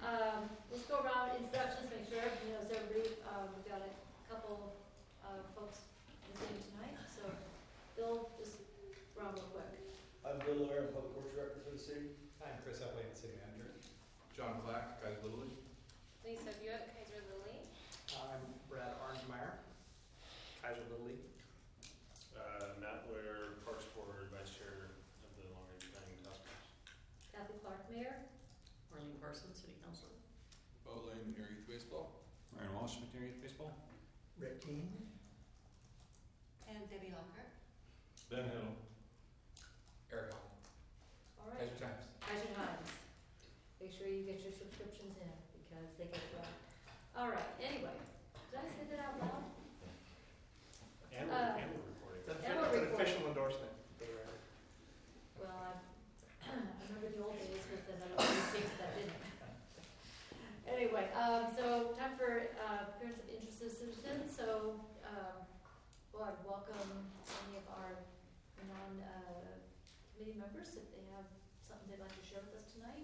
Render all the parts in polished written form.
let's go around introductions, make sure everybody knows everybody. We've got a couple of folks visiting tonight, so Bill, just run real quick. I'm Bill Lawyer, I'm Public Works Director for the city. Hi, I'm Chris Epley, City Manager. John Clack, Kaiser Lily. Lisa Buick, Kaiser Lily. I'm Brad Arnsmeyer, Kaiser Little League. Matt Ware, Parks Board Vice Chair of the Long Range Planning Task Force. Kathy Clark, Mayor. Marlene Carson, City Councilor. Bo Lane, Air Youth Baseball. Ryan Walsh, McNary Youth Baseball. Rick King. And Debbie Lockhart. Ben Hill. Eric Hall. All right. Kaiser Times. Kaiser Times. Make sure you get your subscriptions in because they get well. All right. Anyway, did I say that out loud? And we're recording. It's And we're an recording. official endorsement. Well, I remember the old days with the things that didn't. Anyway, so time for appearance of interested citizens. So, well, I'd welcome any of our non-committee members if they have something they'd like to share with us tonight.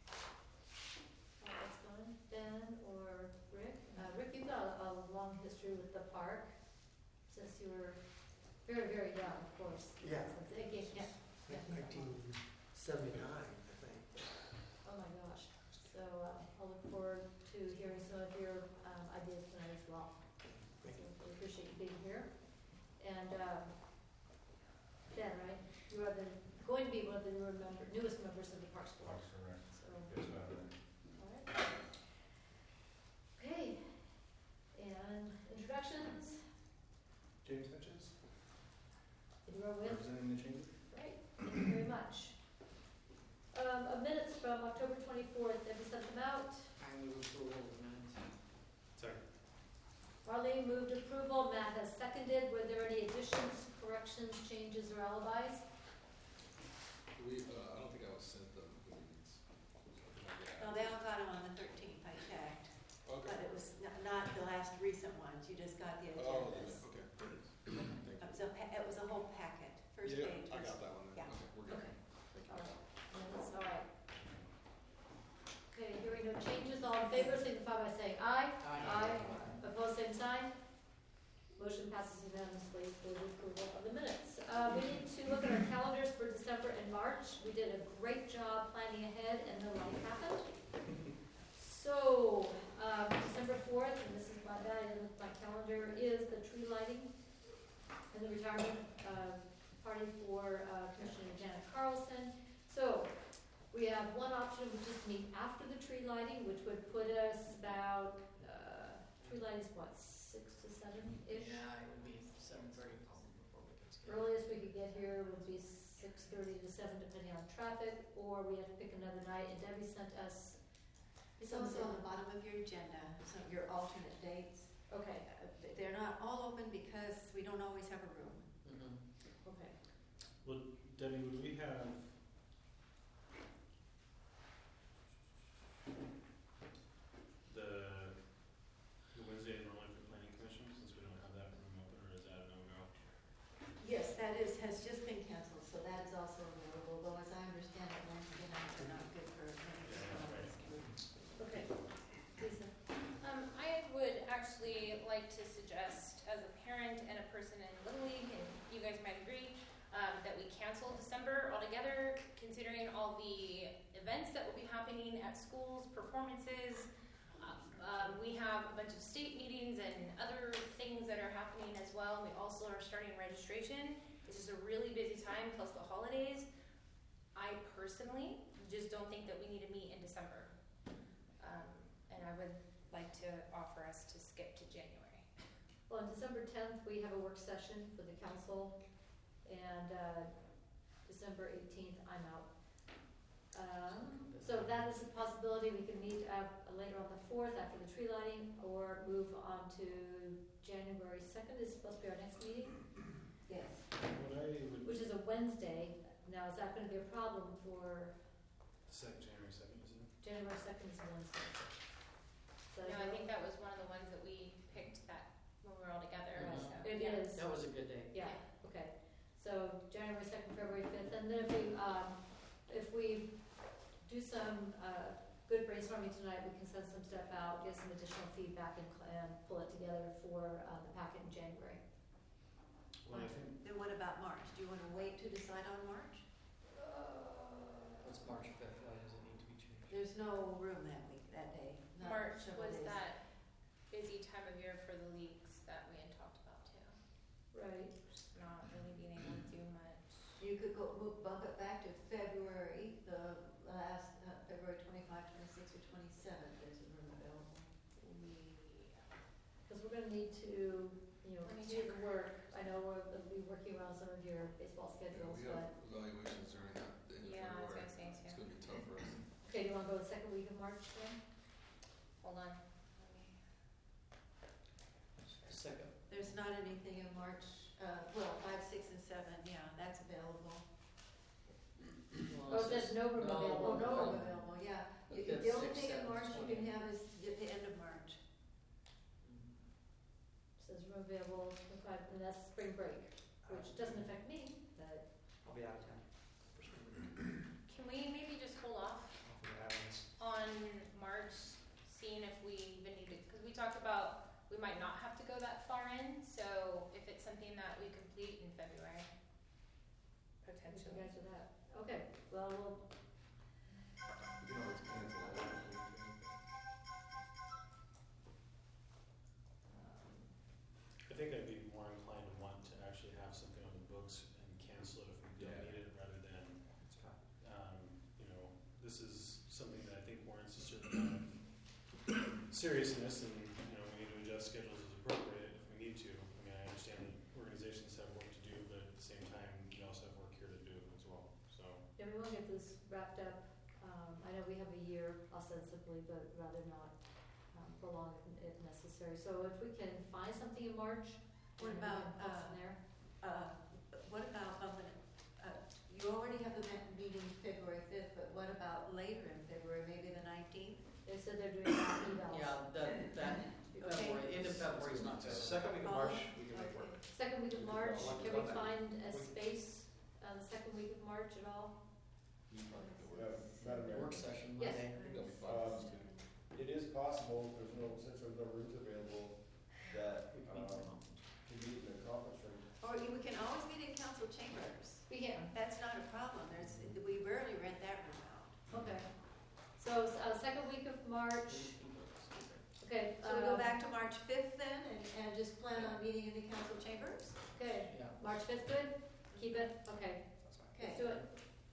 Let's go on. Ben or Rick. Rick, you've got a long history with the park since you were very, very young, of course. Yeah. Yeah. 1979, I think. Oh my gosh. So I'll look forward to hearing some of your ideas tonight as well. So we appreciate you being here. And Ben, right? You are going to be one of the newest members of the Parks Board. Parks and Rec. So, Yes, ma'am. all right. Okay. And introductions. James Hutchins. You are with. Representing the chamber. Great. Thank you very much. Minutes from October 24th. Have you sent them out? I move approval of the minutes. Second. Marlene moved approval. Matt has seconded. Were there any additions, corrections, changes, or alibis? I don't think I was sent the minutes. No, they all got them on the 13th, I checked. Okay. But it was not the last recent ones, you just got the Oh, agendas. okay. There it is. Thank you. It was a whole packet, first Yeah, page. I got that one then. Yeah. Okay, we're good. Okay. Thank you. All right. Minutes, all right. Okay, hearing no changes. All in favor, signify by saying aye. Aye. Opposed, same sign. Motion passes unanimously for the approval of the minutes. We need to look at our calendars for December and March. We did a great job planning ahead, and then life happened. So, December 4th, and this is my bad, I didn't look at my calendar, is the tree lighting and the retirement party for Commissioner Janet Carlson. So, we have one option, we just meet after the tree lighting, which would put us about, tree lighting is what, 6 to 7-ish? Yeah, it would be 7:30 before we get started. Earliest we could get here would be 6:30 to 7, depending on traffic, or we have to pick another night, and Debbie sent us. It's also on the bottom of your agenda, some of your alternate dates. Okay, They're not all open because we don't always have a room. okay. Well, Debbie, would we have the Wednesday normally for planning commission, since we don't have that room open, or is that a no-go? Yes, that has just been canceled, so that is also available, though as I understand it, Wednesday nights are not good for Okay, Lisa. I would actually like to suggest, as a parent and a person in Little League, and you guys might agree, that we cancel December altogether, considering all the events that will be happening at schools, performances. We have a bunch of state meetings and other things that are happening as well. We also are starting registration. This is a really busy time, plus the holidays. I personally just don't think that we need to meet in December. And I would like to offer us to skip to January. Well, on December 10th, we have a work session for the council, and December 18th, I'm out. So that is a possibility. We can meet later on the 4th after the tree lighting, or move on to January 2nd. Is supposed to be our next meeting, Yes. which is a Wednesday. Now, is that going to be a problem for January 2nd, isn't it? January 2nd is a Wednesday? So No, I think that was one of the ones that we picked that when we were all together. Mhm. So, It yeah. is. That was a good day. Yeah, okay. So January 2nd, February 5th, and then if we do some good brainstorming brainstorming tonight, we can send some stuff out, get some additional feedback and pull it together for, the packet in January. Well, I think, Then what about March? Do you want to wait to decide on March? What's March 5th? Why does it need to be changed? There's no room that week, that day. not March several was days. that busy time of year for the leagues that we had talked about too. Right. Just not really being able to do much. You could bump it back to February, the last, February 25, 26, or 27th, there's a room available. Because we're gonna need to, you know, Let me continue check. to work. I know we'll be working around some of your baseball yeah, schedules, we have but, evaluations during that, the end of Yeah, I was February. gonna say It's too. gonna be tough for us. okay, do you wanna go the second week of March then? Hold on. Second. There's not anything in March, well, 5, 6, and 7, yeah, that's available. Oh, it says no room available. Oh, no room available, yeah. The The 5th, only 6th, thing in 7th, March you 20th. can have is the end of March. Says room available, 25, and that's spring break, which doesn't affect me, but, I'll be out of town for spring break. Can we maybe just hold off Off of Athens. on March, seeing if we even need to, because we talked about we might not have to go that far in, so if it's something that we complete in February, what you potentially. guys with that? Okay, well, we'll, You can always cancel it. I think I'd be more inclined to want to actually have something on the books and cancel it if we don't Yeah. need it, rather than, you know, this is something that I think warrants a certain amount of seriousness, and, you know, we need to adjust schedules as appropriate if we need to. I mean, I understand that organizations have work to do, but at the same time, we also have work here to do as well, so. yeah, we wanna get this wrapped up. I know we have a year ostensibly, but rather not, prolong it if necessary. So if we can find something in March, What and we about, can put some there. What about, you already have the meeting February 5th, but what about later in February, maybe the 19th? They said they're doing evals. Yeah, that February, end of February is not good. Second week of March, we can make Okay. work. Second week of March, I'll let can you we know that. find a space, the second week of March at all? You probably could Yeah, work. Madam Mayor, Work session Yes. Monday. I think that'll be fine. it is possible, if there's no, since there's no rooms available, that, We can meet tomorrow. to meet in the conference room. Or we can always meet in council chambers. We can, That's not a problem. We rarely rent that room out. okay. So, second week of March, okay. So we go back to March 5th then, and just plan on meeting in the council chambers? Okay, Yeah. March 5th, good? Keep it, okay, Okay. let's do it.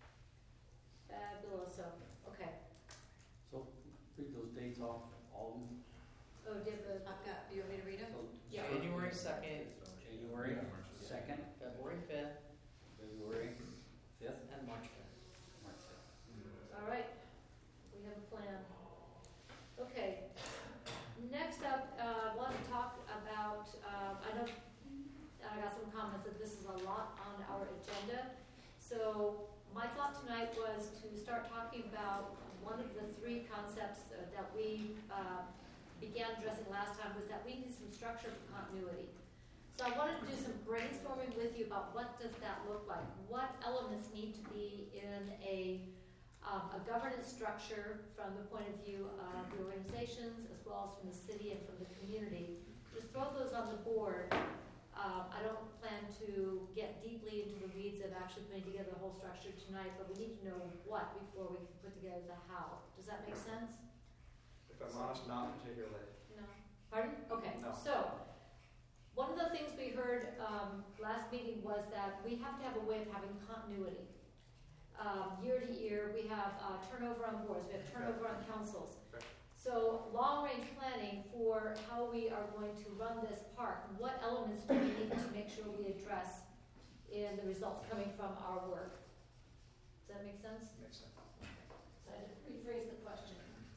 Fabuloso, okay. So, read those dates off, all of them. Oh, do you have I've got, do you want me to read them? So, Yeah. January 2nd, January Yeah. 2nd, February 5th, February 5th, and March 5th. March 5th. All right, we have a plan. Okay, next up, I want to talk about, I know, I got some comments that this is a lot on our agenda. So my thought tonight was to start talking about one of the three concepts that we began addressing last time, was that we need some structure for continuity. So I wanted to do some brainstorming with you about what does that look like? What elements need to be in a governance structure from the point of view of the organizations, as well as from the city and from the community. Just throw those on the board. I don't plan to get deeply into the weeds of actually putting together the whole structure tonight, but we need to know what before we can put together the how. Does that make sense? If I'm honest, not particularly. No. Pardon? Okay. No. So, one of the things we heard last meeting was that we have to have a way of having continuity. Year to year, we have turnover on boards, we have turnover on councils. Okay. So, long-range planning for how we are going to run this park, what elements do we need to make sure we address in the results coming from our work? Does that make sense? Makes sense. So I did rephrase the question.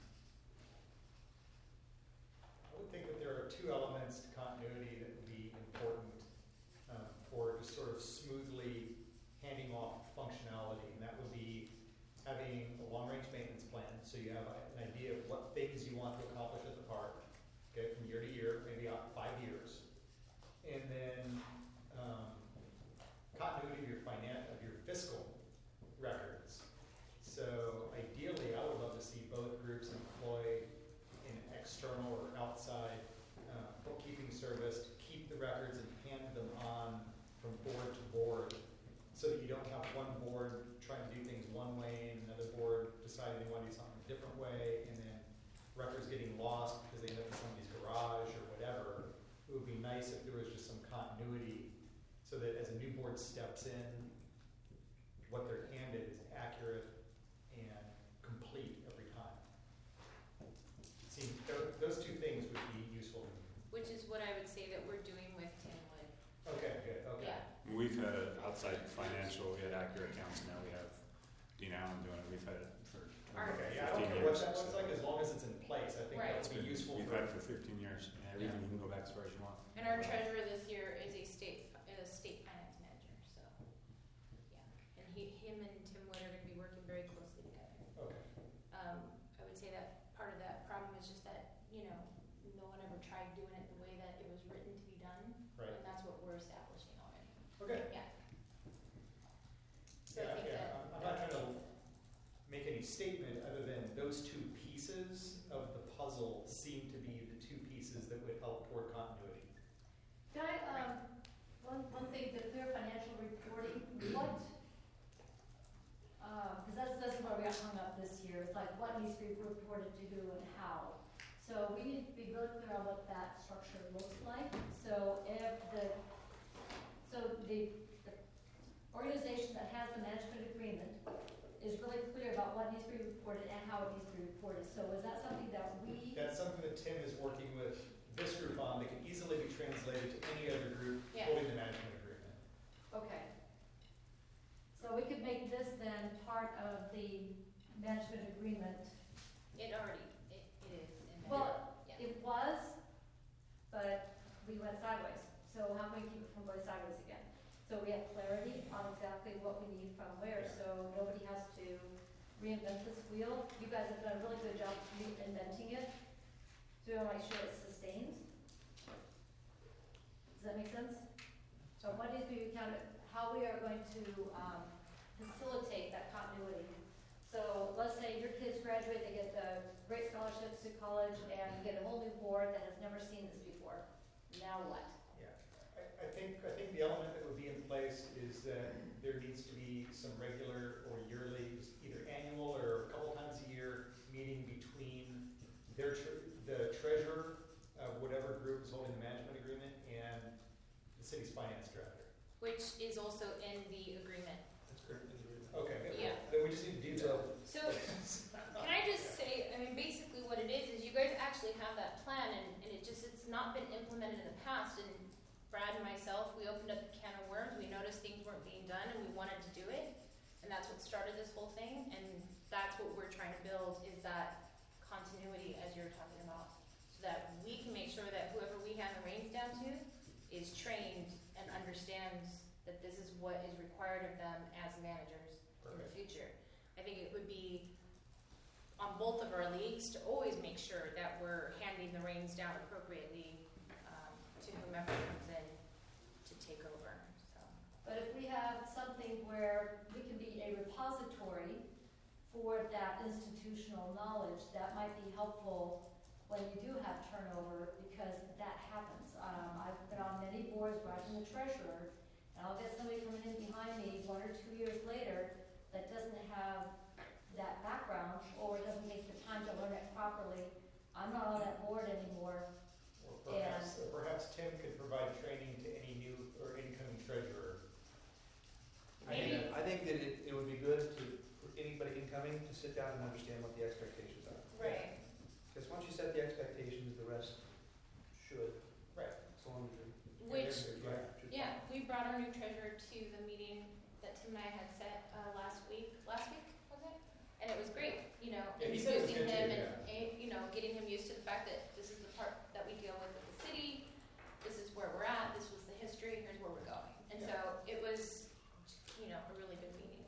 I would think that there are two elements to continuity that would be important for just sort of smoothly handing off functionality, and that would be having a long-range maintenance plan, so you have an idea of what things you want to accomplish at the park, okay, from year to year, maybe out 5 years, and then continuity of your fiscal records. So ideally, I would love to see both groups employ different way, and then records getting lost because they end up in somebody's garage or whatever. It would be nice if there was just some continuity so that as a new board steps in, what they're handed is accurate and complete every time. It seems those two things would be useful. Which is what I would say that we're doing with Tinwood. Okay, good, okay. Yeah. We've had an outside financial, we had Accurate Accounts, now we have Dean Allen doing it, we've had it for Okay, yeah, I don't 15 care what years. that looks like, as long as it's in place, I think Right. that would be useful We've for. had it for 15 years, and Yeah. even you can go back as far as you want. And our treasurer this year is a state finance manager, so, yeah. And him and Tim Wood are gonna be working very closely together. Okay, I would say that part of that problem is just that, no one ever tried doing it the way that it was written to be done. right, And that's what we're establishing already. okay. Yeah. So I Yeah, think yeah, that. I'm not trying to make any statement other than those two pieces of the puzzle seem to be the two pieces that would help toward continuity. Can I, one thing, the clear financial reporting, what, because that's where we got hung up this year, it's like what needs to be reported to who and how. So we need to be really clear on what that structure looks like. So if the organization that has the management agreement is really clear about what needs to be reported and how it needs to be reported. So is that something that we? That's something that Tim is working with this group on, that can easily be translated to any other group Yeah. holding the management agreement. Okay. So we could make this then part of the management agreement. It is in there. Well, Yeah. it was, but we went sideways. So how can we keep it from going sideways again? So we have clarity on exactly what we need from where, Yeah. so nobody has to reinvent this wheel. You guys have done a really good job reinventing it, so we want to make sure it sustains. Does that make sense? So what needs to be accounted, how we are going to facilitate that continuity. So let's say your kids graduate, they get the great scholarships to college, and you get a whole new board that has never seen this before. Now what? Yeah, I think the element that would be in place is that there needs to be some regular or yearly, either annual or a couple times a year, meeting between the treasurer of whatever group is holding the management agreement and the city's finance director. Which is also in the agreement. That's correct. Okay, Yeah. then we just need to do that. So, can I just say, basically what it is you guys actually have that plan, and it's not been implemented in the past, and Brad and myself, we opened up a can of worms, we noticed things weren't being done, and we wanted to do it, and that's what started this whole thing, and that's what we're trying to build, is that continuity, as you're talking about, so that we can make sure that whoever we hand the reins down to is trained and understands that this is what is required of them as managers in the future. I think it would be on both of our leagues to always make sure that we're handing the reins down appropriately to whomever comes in to take over. So. But if we have something where we can be a repository for that institutional knowledge, that might be helpful when you do have turnover, because that happens. I've been on many boards where I've been the treasurer, and I'll get somebody coming in behind me 1 or 2 years later that doesn't have that background or doesn't take the time to learn it properly. I'm not on that board anymore. Or perhaps Tim could provide training to any new or incoming treasurer. Maybe. I think that it would be good for anybody incoming to sit down and understand what the expectations are. Right. Because once you set the expectations, the rest should. Right. As long as you're. Which, should yeah, we brought our new treasurer to the meeting that Tim and I had set last week was it? And it was great, Yeah, he said it was introducing good him too, and getting him used to the fact that this is the part that we deal with the city, this is where we're at, this was the history, here's where we're going. And so it was, a really good meeting.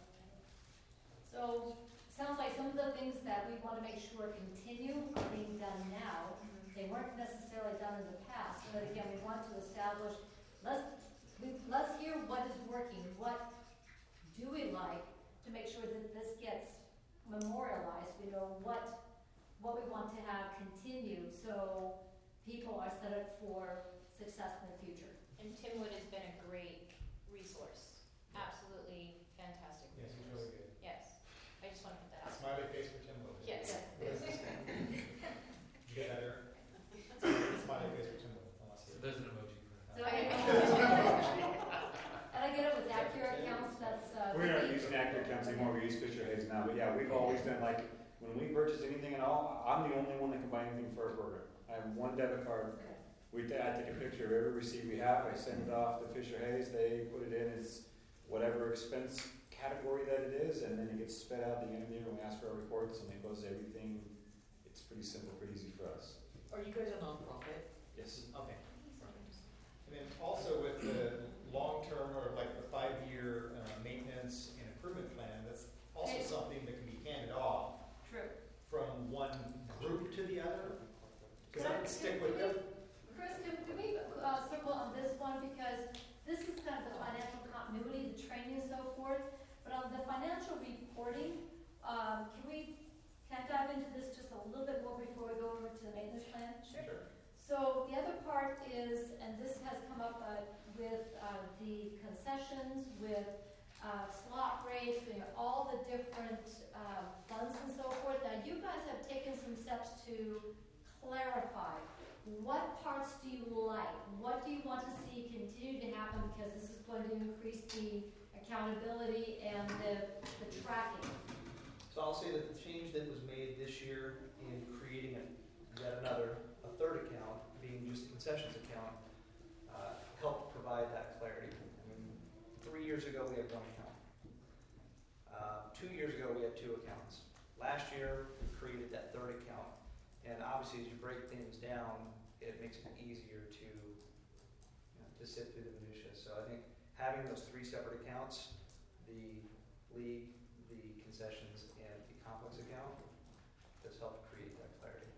So, sounds like some of the things that we want to make sure continue are being done now. They weren't necessarily done in the past, but again, we want to establish, let's hear what is working, what do we like, to make sure that this gets memorialized, what we want to have continue, so people are set up for success in the future. And Tim Wood has been a great resource. Absolutely fantastic Yes, he's resource. really good. Yes. I just want to put that out. Smiley face for Tim Willis. Yes. purchase anything at all, I'm the only one that can buy anything for a burger. I have one debit card. I take a picture of every receipt we have, I send it off to Fisher Hayes, they put it in as whatever expense category that it is, and then it gets sped out at the end of the year when we ask for our reports, and it goes to everything. It's pretty simple, pretty easy for us. Are you guys a nonprofit? Yes. Okay. And then also with the long-term or like the 5-year maintenance and improvement plan, that's also Okay. something that can be handed off True. from one group to the other. Because I would stick with Can them. Chris, can we circle on this one, because this is kind of the financial continuity, the training and so forth, but on the financial reporting, can I dive into this just a little bit more before we go over to the maintenance plan? Sure. So the other part is, and this has come up with the concessions, with slot rates, with all the different funds and so forth. Now, you guys have taken some steps to clarify. What parts do you like? What do you want to see continue to happen, because this is going to increase the accountability and the tracking? So I'll say that the change that was made this year in creating yet a third account, being just a concessions account, helped provide that clarity. I mean, 3 years ago we had one account. 2 years ago we had 2 accounts. Last year we created that third account, and obviously as you break things down, it makes it easier to sift through the minutia. So I think having those 3 separate accounts, the league, the concessions, and the complex account, has helped create that clarity.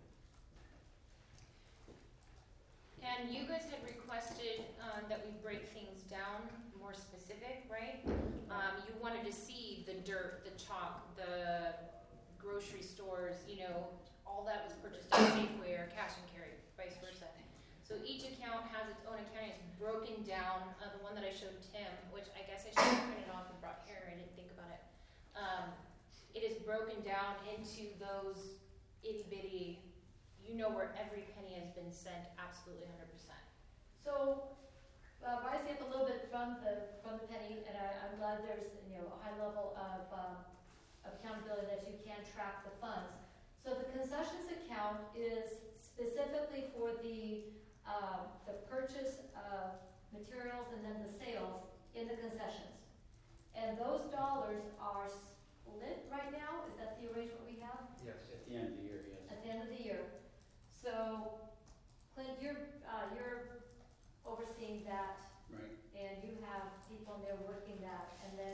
And you guys had requested that we break things down more specific, right? You wanted to see the dirt, the chalk, the grocery stores, all that was purchased at Safeway or cash and carry, vice versa. So each account has its own accounting. It's broken down. The one that I showed Tim, which I guess I should have printed off and brought here. I didn't think about it. It is broken down into those itty bitty. You know where every penny has been sent, absolutely 100%. So, rising up a little bit from the penny, and I'm glad there's a high level of accountability that you can track the funds. So the concessions account is specifically for the purchase of materials and then the sales in the concessions. And those dollars are split right now? Is that the arrangement we have? Yes. At the end of the year, yes. At the end of the year. So, Clint, you're overseeing that. Right. And you have people in there working that. And then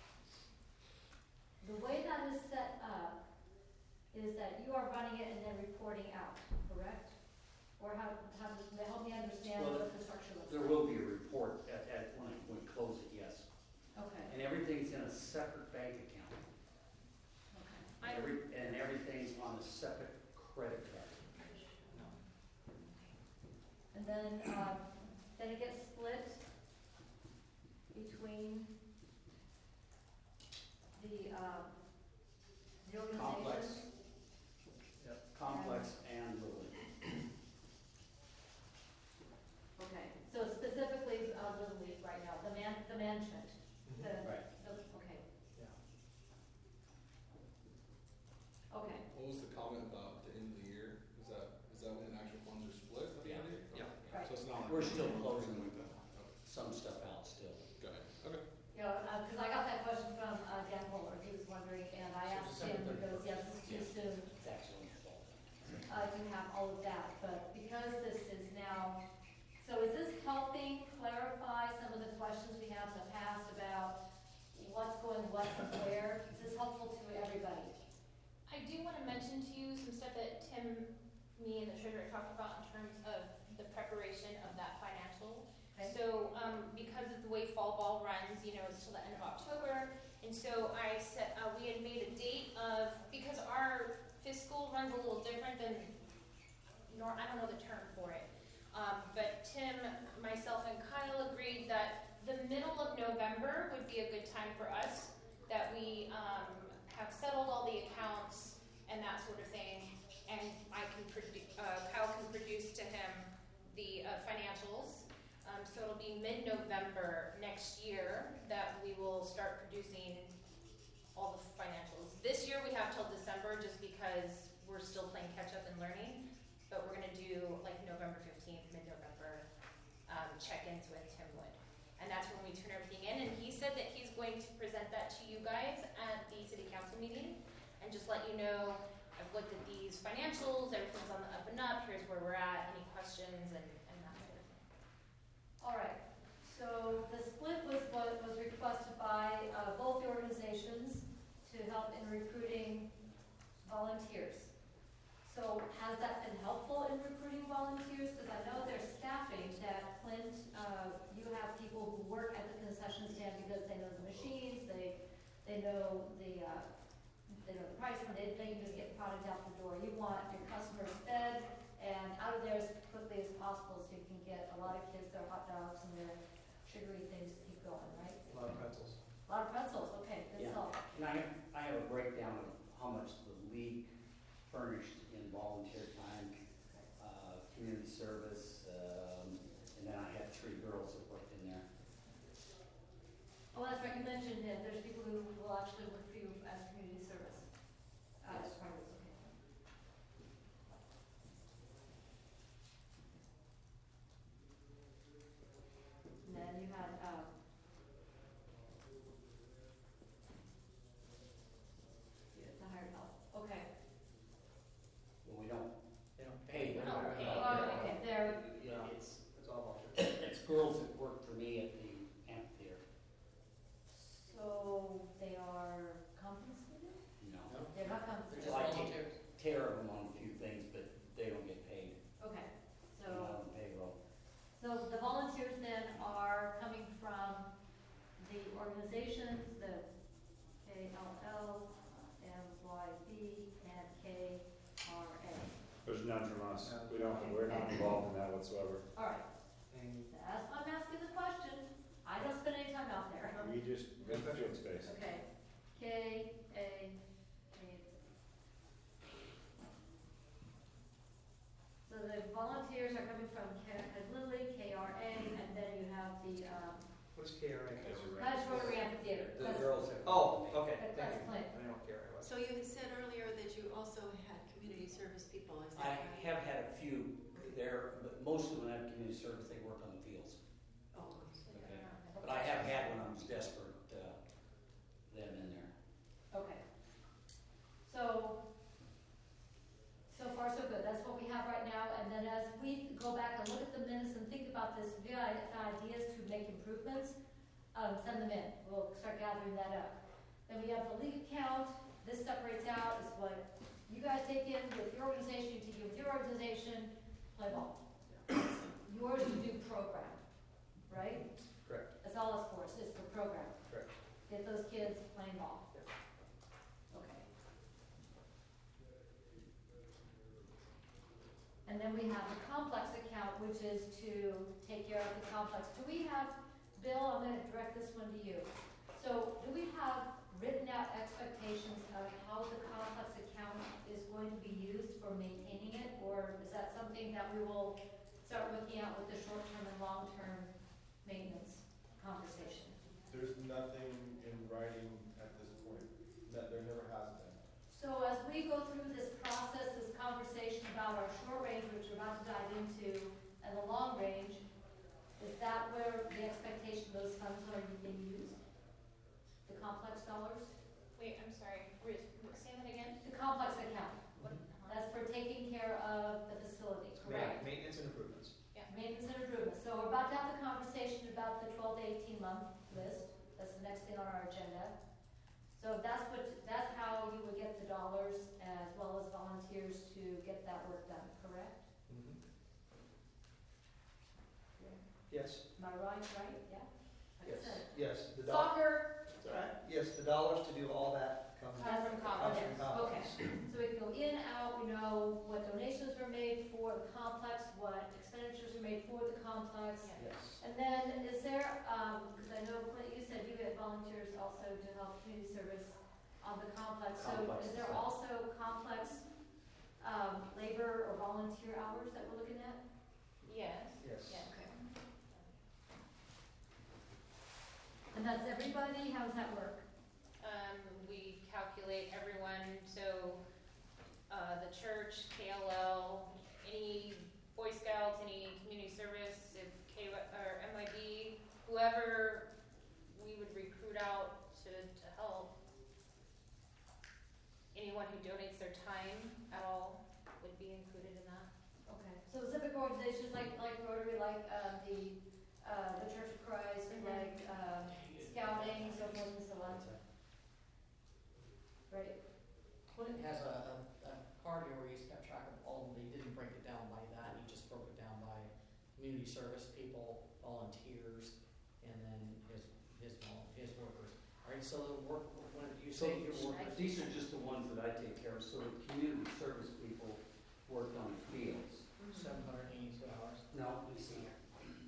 the way that is set up is that you are running it and then reporting out, correct? Or how help me understand Well, what the structure looks There like. will be a report when we close it, yes. Okay. And everything's in a separate bank account. Okay. And everything's on a separate credit card. And then it gets split between the organizations. Complex. Yep. Complex and Little League. Okay, so specifically Little League right now, the management. Right. Okay. Yeah. Okay. What was the comment about the end of the year? Is that when actual funds are split at the end of the year? Yeah. Right. So it's not like We're still closing like that. some stuff out still. Got it. Okay. Because I got that question from Dan Fuller, he was wondering, and I asked him, he goes, yes, it's too soon. It's actually installed. You have all of that, but because this is now, so is this helping clarify some of the questions we have in the past about what's going what and where? Is this helpful to everybody? I do want to mention to you some stuff that Tim, me, and the treasurer talked about in terms of the preparation of that financial. Okay. So because of the way fall ball runs, it's till the end of October, and so we had made a date of, because our fiscal runs a little different than, I don't know the term for it, but Tim, myself, and Kyle agreed that the middle of November would be a good time for us, that we have settled all the accounts and that sort of thing, and Kyle can produce to him the financials. So it'll be mid-November next year that we will start producing all the financials. This year we have till December just because still playing catch up and learning, but we're gonna do like November 15th, mid-November, check-ins with Tim Wood. And that's when we turn everything in, and he said that he's going to present that to you guys at the city council meeting, and just let you know, I've looked at these financials, everything's on the up and up, here's where we're at, any questions, and that sort of thing. All right, so the split was what was requested by both the organizations to help in recruiting volunteers. So has that been helpful in recruiting volunteers? Because I know there's staffing at Clint. You have people who work at the concession stand because they know the machines, they know the price, and they can just get product out the door. You want your customers fed and out of there as quickly as possible, so you can get a lot of kids their hot dogs and their sugary things to keep going, right? A lot of pretzels. A lot of pretzels. Okay, good Yeah. stuff. And I have a breakdown of how much the league furnished in volunteer time, community service, and then I had 3 girls that worked in there. Oh, that's right, you mentioned that there's people who will actually work for you as community service. As part of this, okay. And then you had, the hired help, okay. Well, we don't They don't pay them. We don't pay. Oh, okay, there, Yeah, it's all volunteer. it's girls that work for me at the amphitheater. so they are compensated? No. They're not They're compensated? just Well, I take volunteers. care of them on a few things, but they don't get paid. Okay, They're so. not on payroll. So the volunteers then are coming from the organizations, the KLL, MYB, and KRA. There's none from us. We're not involved in that whatsoever. All right, And that's why I'm asking the question. I don't spend any time out there. We just rent the field space. Okay, KA. So the volunteers are coming from Lilly, KRA, and then you have the what is KRA? Cottage Rotary Amphitheater. The That's- girls have. Oh, okay, That's thank you. Clint. I know what KRA was. So you had said earlier that you also had community service people, is that I right? have had a few there, but most of them have community service, they work on the fields. Oh, Okay. But I have had when I was desperate, them in there. Okay. So far so good. That's what we have right now. And then as we go back and look at the minutes and think about this, if you have ideas to make improvements, send them in. We'll start gathering that up. Then we have the league account. This separates out is what you guys take in with your organization, you take in with your organization, play ball. Yours to do program, right? Correct. That's all it's for, it's for program. Correct. Get those kids playing ball. Okay. And then we have the complex account, which is to take care of the complex. Do we have, Bill, I'm gonna direct this one to you. So do we have written out expectations of how the complex account is going to be used for maintaining it? Or is that something that we will start looking at with the short-term and long-term maintenance conversation? There's nothing in writing at this point, that there never has been. So as we go through this process, this conversation about our short range, which we're about to dive into, and the long range, is that where the expectation those funds are being used? The complex dollars? Wait, I'm sorry, say that again? The complex account, that's for taking care of the facility, correct? Maintenance and improvements. Maintenance and improvement. So we're about to have the conversation about the 12 to 18 month list. That's the next thing on our agenda. So that's how you would get the dollars as well as volunteers to get that work done, correct? Mm-hmm. Yes. Am I right? Yeah? Like I Yes. said. Yes. Soccer, It's all right. Yes, the dollars to do all that comes comes from comes complex. from complex. Okay. So we can go in, out, we know what donations were made for the complex, what expenditures were made for the complex. Yes. And then is there, because I know, Clint, you said you had volunteers also to help community service on the complex. So Complex is there itself. also complex labor or volunteer hours that we're looking at? Yes. Yes. Yeah. Okay. And that's everybody? How does that work? We calculate everyone, so the church anyone who donates their time at all would be included in that. Okay, so civic organizations like Rotary, like the Church of Christ, like Scouting, so forth and so on. Right. Clint has a card here where he's kept track of all of them, but he didn't break it down by that, he just broke it down by community service people, volunteers, and then his workers. All right, so when you say your workers, These are just the ones that I take care of, so the community service people work on the fields. 782 hours. No, let me see here.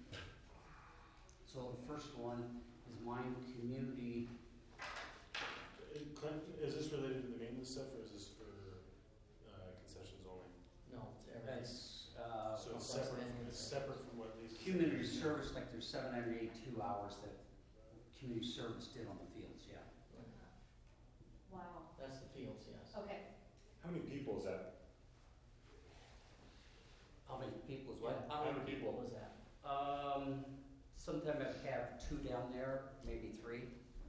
So the first one is mine community, Clint, is this related to the maintenance stuff, or is this for concessions only? No, it's everything. that's, So it's separate from what these. community service, like there's 782 hours that community service did on the fields, yeah. Wow. That's the fields, yes. Okay. How many people is that? How many people is Yeah, what? how many people was that? Sometimes I have 2 down there, maybe 3.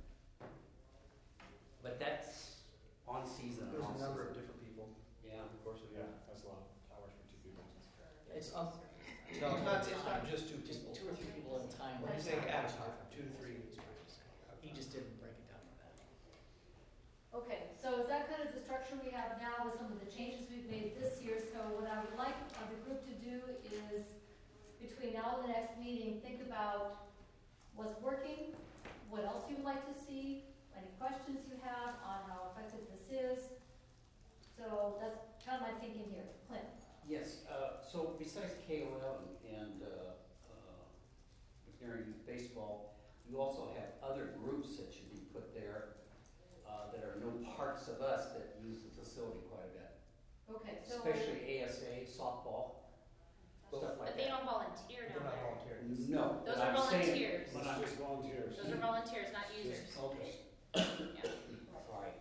But that's on season and There's off a number of season. different people Yeah. over the course of the Yeah, year. that's a lot of hours for 2 people. It's No, it's not just 2 just people. 2 or 3 people at a time. When you say average, 2 to 3. He just didn't break it down to that. Okay, so is that kind of the structure we have now with some of the changes we've made this year? So what I would like the group to do is, between now and the next meeting, think about what's working, what else you would like to see, any questions you have on how effective this is. So that's kind of my thinking here. Clint? Yes, so besides KOL and McNair Youth Baseball, you also have other groups that should be put there that are no parts of us that use the facility quite a bit. Okay, so. Especially ASA, softball, stuff like But they that. don't volunteer They're down not there. volunteers. No. Those but are I'm saying- volunteers. But not just volunteers. Those are volunteers, not users. Okay, Yeah. sorry.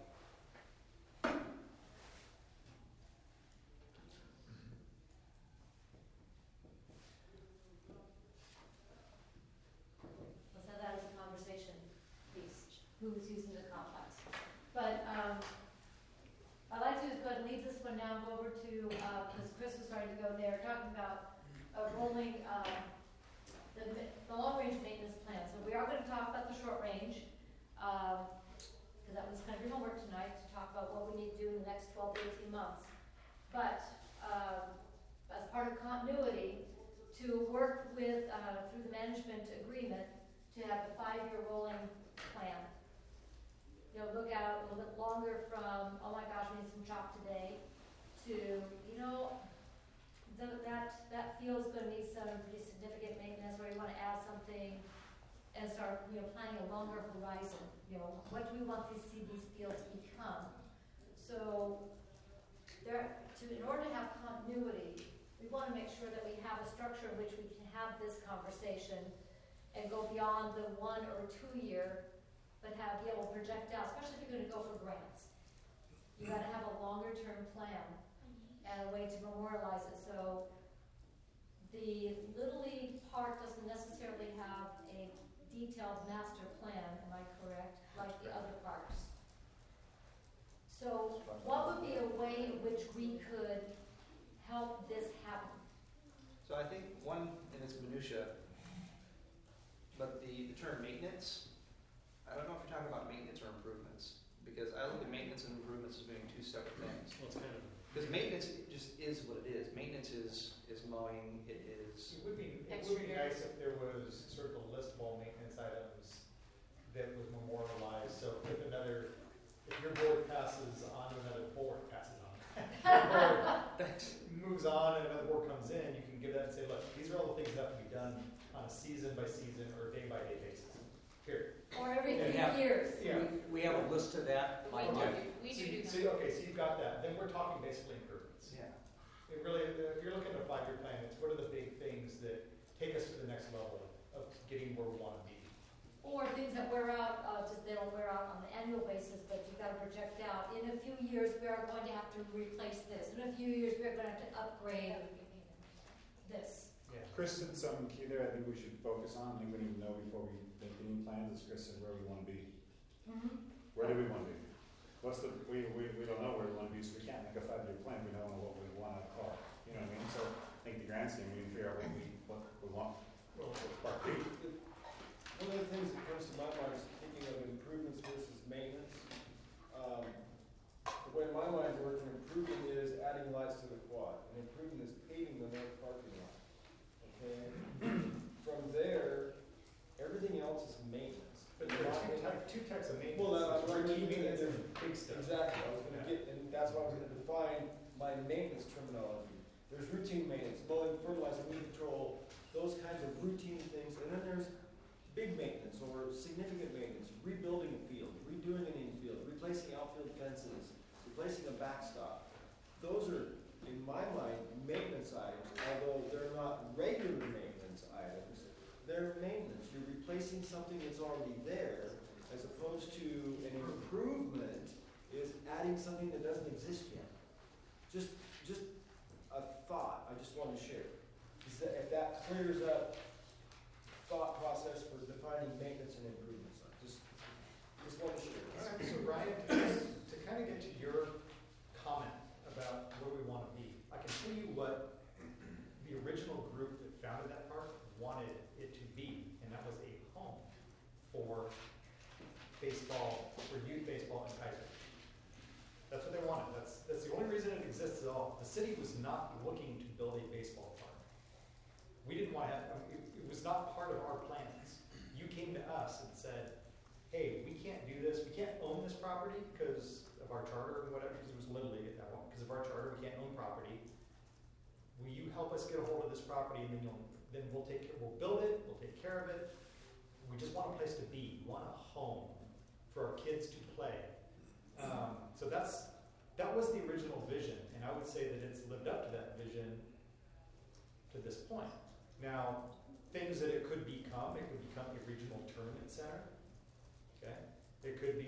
Let's have that as a conversation piece, who's using the complex. But, I'd like to just go ahead and leave this one now and go over to, because Chris was starting to go there, talking about rolling, the long-range maintenance plan. So we are gonna talk about the short range, because that was kind of your homework tonight, to talk about what we need to do in the next 12 to 18 months. But, as part of continuity, to work with, through the management agreement, to have a 5-year rolling plan. You know, look out a little bit longer from, oh my gosh, we need some chalk today, to, you know, that field's gonna need some pretty significant maintenance, or you wanna add something, and start, you know, planning a longer horizon. You know, what do we want these fields to become? So, in order to have continuity, we wanna make sure that we have a structure in which we can have this conversation and go beyond the 1 or 2 year, but be able to project out, especially if you're gonna go for grants. You gotta have a longer term plan and a way to memorialize it. So the Little League part doesn't necessarily have a detailed master plan, am I correct, like the other parks? So what would be a way in which we could help this happen? So I think one, and it's minutia, but the term maintenance, I don't know if you're talking about maintenance or improvements, because I look at maintenance and improvements as being 2 separate things. Well, it's kind of. Because maintenance just is what it is. Maintenance is mowing, it is. It would be nice if there was sort of a list of all maintenance items that was memorialized, so if your board passes on to another board, moves on and another board comes in, you can give that and say, look, these are all the things that have to be done on a season by season or day by day basis. Period. Or every They 3 have- years? Yeah. We have a list of that. We like that. do So that. okay, so you've got that. Then we're talking basically improvements. Yeah. It really, if you're looking at a 5-year plan, it's what are the big things that take us to the next level of getting where we want to be. Or things that wear out, just they don't wear out on an annual basis, but you've got to project out. In a few years, we are going to have to replace this. In a few years, we're going to have to upgrade this. Yeah. Chris said something key there I think we should focus on. I think we need to know before we make any plans, as Chris said, where we want to be. Mm-hmm. Where do we want to be? we don't know where we want to be, so we can't make a 5-year plan, we don't know what we want to call it, you know what I mean? So I think the grand scheme, we can figure out what we want, Well, Park B. one of the things that comes to my mind is thinking of improvements versus maintenance. The way my mind works, improving is adding lights to the quad, and improving is paving the north parking lot. Okay? From there, everything else is maintenance. But there are two types of maintenance. Well, that's There's right. routine maintenance and big stuff. Exactly, I was gonna get, and that's why I was gonna define my maintenance terminology. There's routine maintenance, mowing, fertilizer, weed control, those kinds of routine things, and then there's big maintenance or significant maintenance, rebuilding a field, redoing an infield, replacing outfield fences, replacing a backstop. Those are, in my mind, maintenance items, although they're not regular maintenance items, they're maintenance. You're replacing something that's already there, as opposed to an improvement is adding something that doesn't exist yet. Just a thought I just wanted to share. Is that if that clears up thought process for defining maintenance and improvements, I just want to share. All right, so Ryan, to kind of get to your comment about where we want to be, I can tell you what the original group that founded that park wanted it to be, and that was a home for baseball, for youth baseball in Kaiser. That's what they wanted. That's the only reason it exists at all. The city was not looking to build a baseball park. We didn't want to have, it was not part of our plans. You came to us and said, hey, we can't do this, we can't own this property because of our charter or whatever, because it was Little League at that point, because of our charter, we can't own property. Will you help us get a hold of this property, and then we'll build it, we'll take care of it. We just want a place to be, we want a home for our kids to play. So that was the original vision, and I would say that it's lived up to that vision to this point. Now, things that it could become a regional tournament center. Okay, it could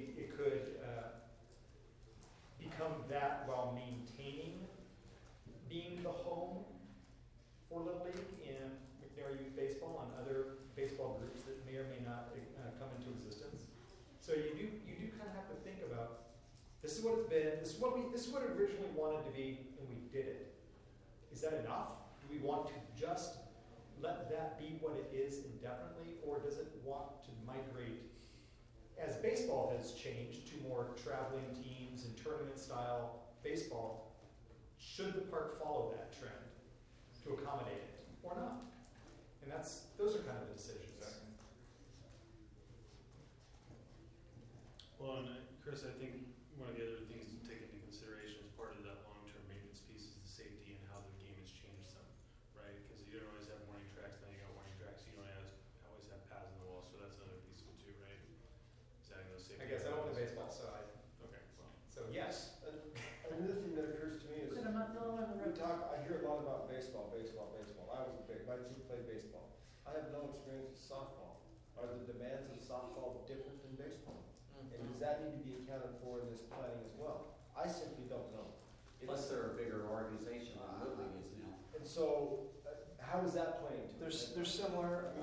become that while maintaining being the home for Little League and McNair Youth Baseball and other baseball groups that may or may not come into existence. So you do kind of have to think about, this is what it's been, this is what it originally wanted to be, and we did it. Is that enough? Do we want to just let that be what it is indefinitely, or does it want to migrate, as baseball has changed, to more traveling teams and tournament style baseball? Should the park follow that trend to accommodate it or not? And those are kind of the decisions. Well, and Chris, I think one of the other things to take into consideration as part of that long-term maintenance piece is the safety and how the game has changed some, right? Because you don't always have warning tracks, now you got warning tracks, you don't always have pads in the wall, so that's another piece of it too, right? Is adding those safety. I guess I don't play baseball, so Okay, well. so yes. Another thing that occurs to me is, I hear a lot about baseball. I my team played baseball. I have no experience with softball. Are the demands of softball different than baseball? And does that need to be accounted for in this planning as well? I simply don't know. Plus, they're a bigger organization than Little League is now. And so, how does that play into it? There's similar,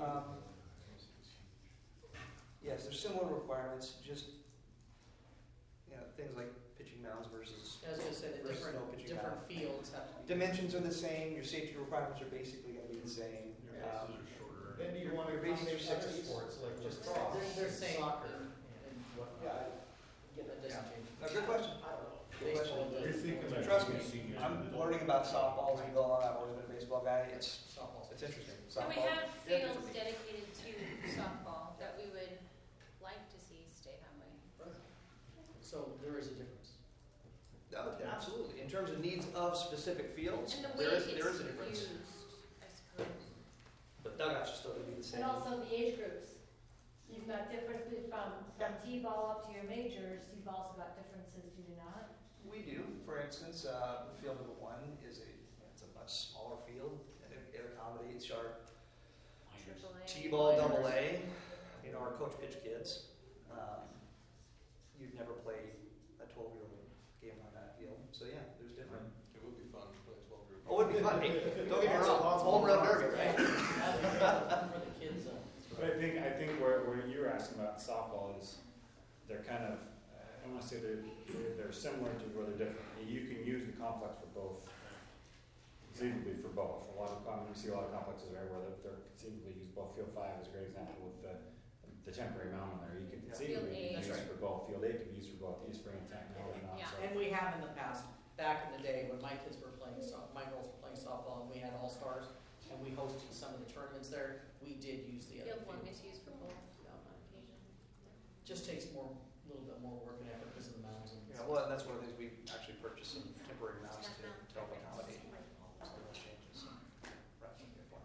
yes, there's similar requirements, just, things like pitching mounds versus. I was gonna say that versus no pitching different mound. fields have to be. Dimensions are the same, your safety requirements are basically gonna be the same. Your bases are shorter. Then do you want to Your bases accommodate are other 60s. sports like Just lacrosse, they're saying soccer, that- and whatnot? Yeah, That doesn't change. No, good question. I don't know. Good question. Baseball does. You're thinking like Trust me, seniors I'm and learning about softball as we go on. I've always been a baseball guy. It's Softball. interesting. So we Softball. have Yeah, fields different. dedicated to softball that we would like to see stay that way. So there is a difference. No, absolutely. In terms of needs of specific fields, And the way there it's is a difference. used, I suppose. But dugouts should still be the same. And also the age groups. You've got differences from T-ball up to your majors, you've also got differences, do you not? We do. For instance, field number 1 it's a much smaller field, and it accommodates our AAA. T-ball, double A, our coach pitch kids. You'd never play a 12-year-old game on that field. So yeah, there's different. It would be fun to play 12-year-old. Oh, it would be fun. Hey, don't get me wrong, home run derby, right? For the kids, But I think where you were asking about softball is they're kind of, and don't want to say they're similar to where they're different. You can use the complex for both. Conceivably for both. A lot of we see a lot of complexes there where they're conceivably used both. Field 5 is a great example with the temporary mound on there. You can conceivably Field A. use it for both. Field A can be used for both. East Spring and Tank now or not. Yeah. So. And we have in the past, back in the day when my kids were playing, my girls were playing softball, and we had all-stars, and we hosted some of the tournaments there, we did use the other Field 1 fields. gets used for both on occasion. Just takes a little bit more work and effort because of the mounds. And Yeah, well, and that's one of the things we actually purchased some temporary mounts to help accommodate some of those changes. So, right, good point.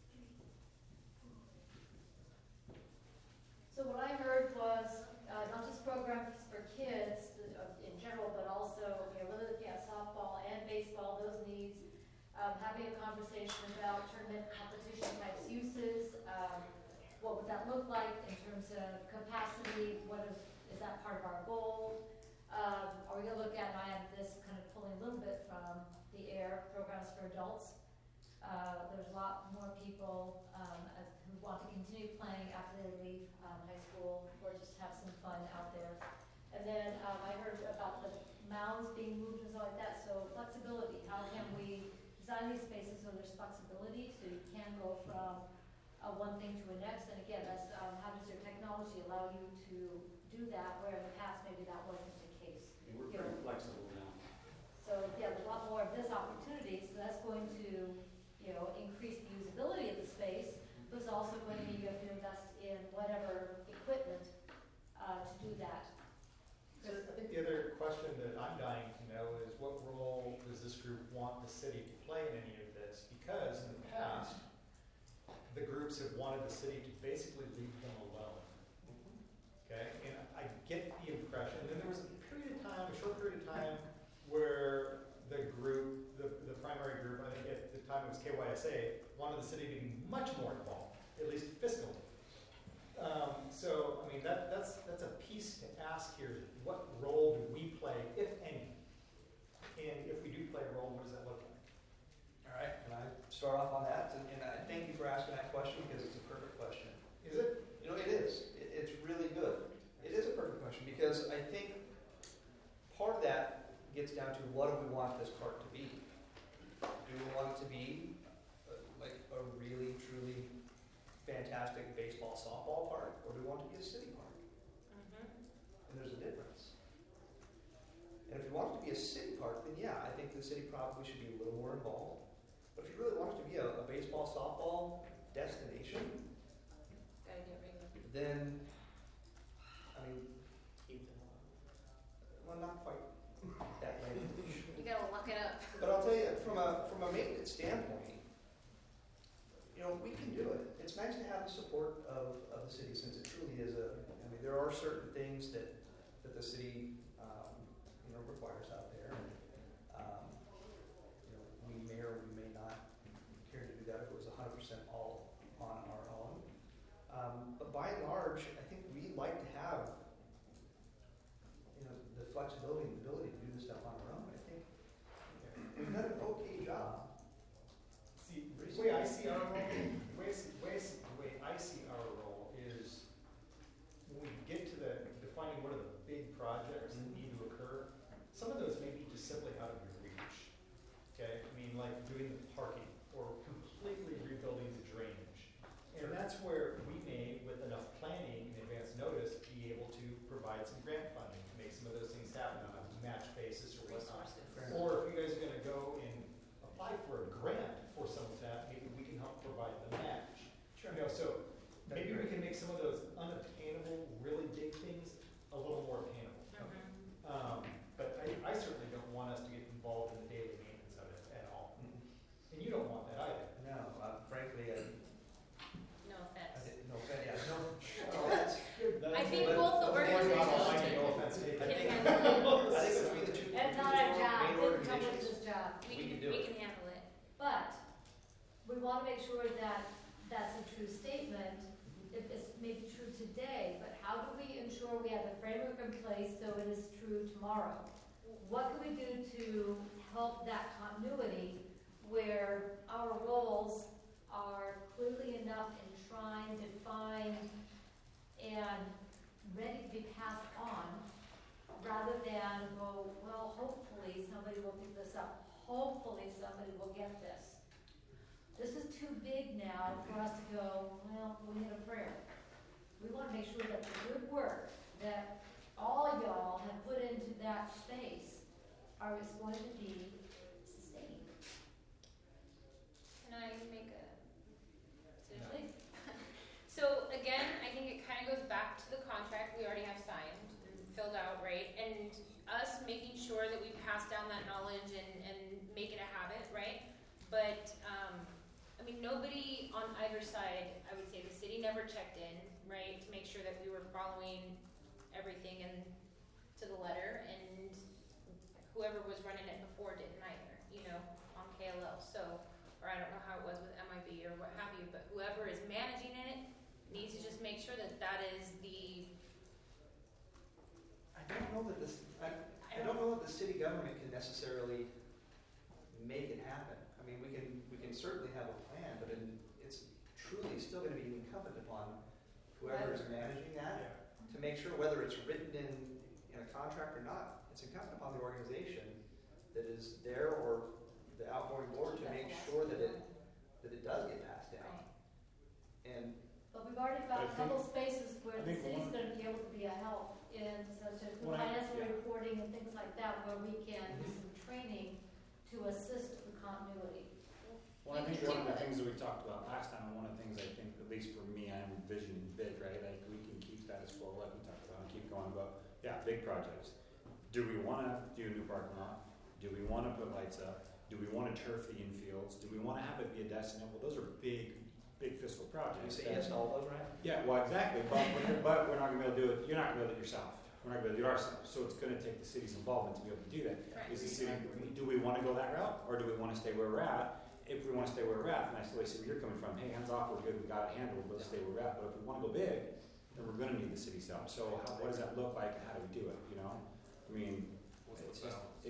So what I heard was, not just programs for kids in general, but also, whether looking at softball and baseball, those needs, having a conversation about tournament competition types uses, what would that look like in terms of capacity, is that part of our goal? Are we gonna look at, and I have this kind of pulling a little bit from the AIR programs for adults. There's a lot more people who want to continue playing after they leave high school or just have some fun out there. And then I heard about the mounds being moved and stuff like that, so flexibility. How can we design these spaces so there's flexibility, so you can go from one thing to the next? And again, that's how does your technology allow you to do that, where in the past maybe that wasn't the case. We're pretty flexible now. So yeah, there's a lot more of this opportunity, so that's going to, increase the usability of the space, but it's also going to mean you have to invest in whatever equipment to do that. So I think the other question that I'm dying to know is what role does this group want the city to play in any of this? Because in the past, the groups have wanted the city to basically leave them alone. Okay, and I get the impression, and then there was a short period of time, where the group, the primary group, I think at the time it was KYSA, wanted the city to be much more involved, at least fiscally. So, I mean, that's a piece to ask here. What role do we play, if any? And if we do play a role, what does that look like? All right, can I start off on that? And I thank you for asking that question because it's a perfect question. Is it? It is. It's really good. It is a perfect question because I think part of that gets down to what do we want this park to be? Do we want it to be like a really, truly fantastic baseball, softball park, or do we want it to be a city park? And there's a difference. And if you want it to be a city park, then yeah, I think the city probably should be a little more involved. But if you really want it to be a baseball, softball destination, Gotta get regular. then, I mean, keep them on. well, not quite that way. You gotta lock it up. But I'll tell you, from a maintenance standpoint, we can do it. It's nice to have the support of the city since it truly is there are certain things that the city, requires out there. And, we may or we may not care to do that if it was 100% all on our own. But by and large, I think we like to have, the flexibility and the ability to do this stuff on our own. I think we've done an okay job. See, the way I see our role, is when we get to defining what are the big projects that need to occur, some of those may be just simply out of your reach. Okay, I mean, like doing the parking or completely rebuilding the drainage, and that's where we may, with enough planning and advance notice, be able to provide some grant funding to make some of those things happen on a match basis or whatnot. Or if you guys are going to go and apply for a grant for some of that, maybe we can help provide the match. Sure. So maybe we can make some of those unobtainable, really big things a little more attainable. But I certainly don't want us to get involved in the daily maintenance of it at all. And you don't want that either. No, frankly, No offense. no offense. Yeah, no offense. I think But- both the but the board's not all organizations no offense taken. I think, can handle I think between the two, That's not our job, main didn't come with organizations, this job. we can do we it. can handle it. But we want to make sure that that's a true statement. If it's maybe true today, but how do we ensure we have the framework in place so it is true tomorrow? What can we do to help that continuity where our roles are clearly enough enshrined, defined, and ready to be passed on, rather this is too big now for us to go, well, we need a prayer. We want to make sure that the good work that all y'all have put into that space is going to be sustained. Can I make a suggestion? So again, I think it kind of goes back to the contract we already have signed and filled out, right? And us making sure that we pass down that knowledge and make it a habit, right? But, I mean, nobody on either side, I would say the city never checked in, right? To make sure that we were following everything and to the letter, and whoever was running it before didn't either, you know, on KLL. So, or I don't know how it was with MIB or what have you, but whoever is managing it needs to just make sure that that is the. I don't know that this, I don't know that the city government can necessarily make it happen. I mean, we can certainly have a plan, but it's truly still going to be incumbent upon whoever is managing that to make sure, whether it's written in a contract or not, it's incumbent upon the organization that is there or the outgoing board to make sure that it does get passed down. And But we've already found a couple spaces where the city's going to be able to be a help in such as financial reporting and things like that, where we can do some training to assist the continuity. Well, I think one of the things that we talked about last time, and one of the things I think, at least for me, I'm envisioning big, right? Like we can keep status quo, like we talked about, and keep going. But yeah, big projects. Do we want to do a new parking lot? Do we want to put lights up? Do we want to turf the infields? Do we want to have it be a destination? Well, those are big fiscal projects. you say yes to all those, right? Yeah, well, exactly. But we're not going to be able to do it. You're not going to be able to do it yourself. We're not going to be able to do it ourselves. So it's going to take the city's involvement to be able to do that. Right. Is the city? Do we want to go that route, or do we want to stay where we're at? If we want to stay where we're at, then I still see where you're coming from. Hey, hands off, we're good, we got it handled, let's stay where we're at. But if we want to go big, then we're going to need the city's help. So what does that look like, and how do we do it? You know, I mean, it's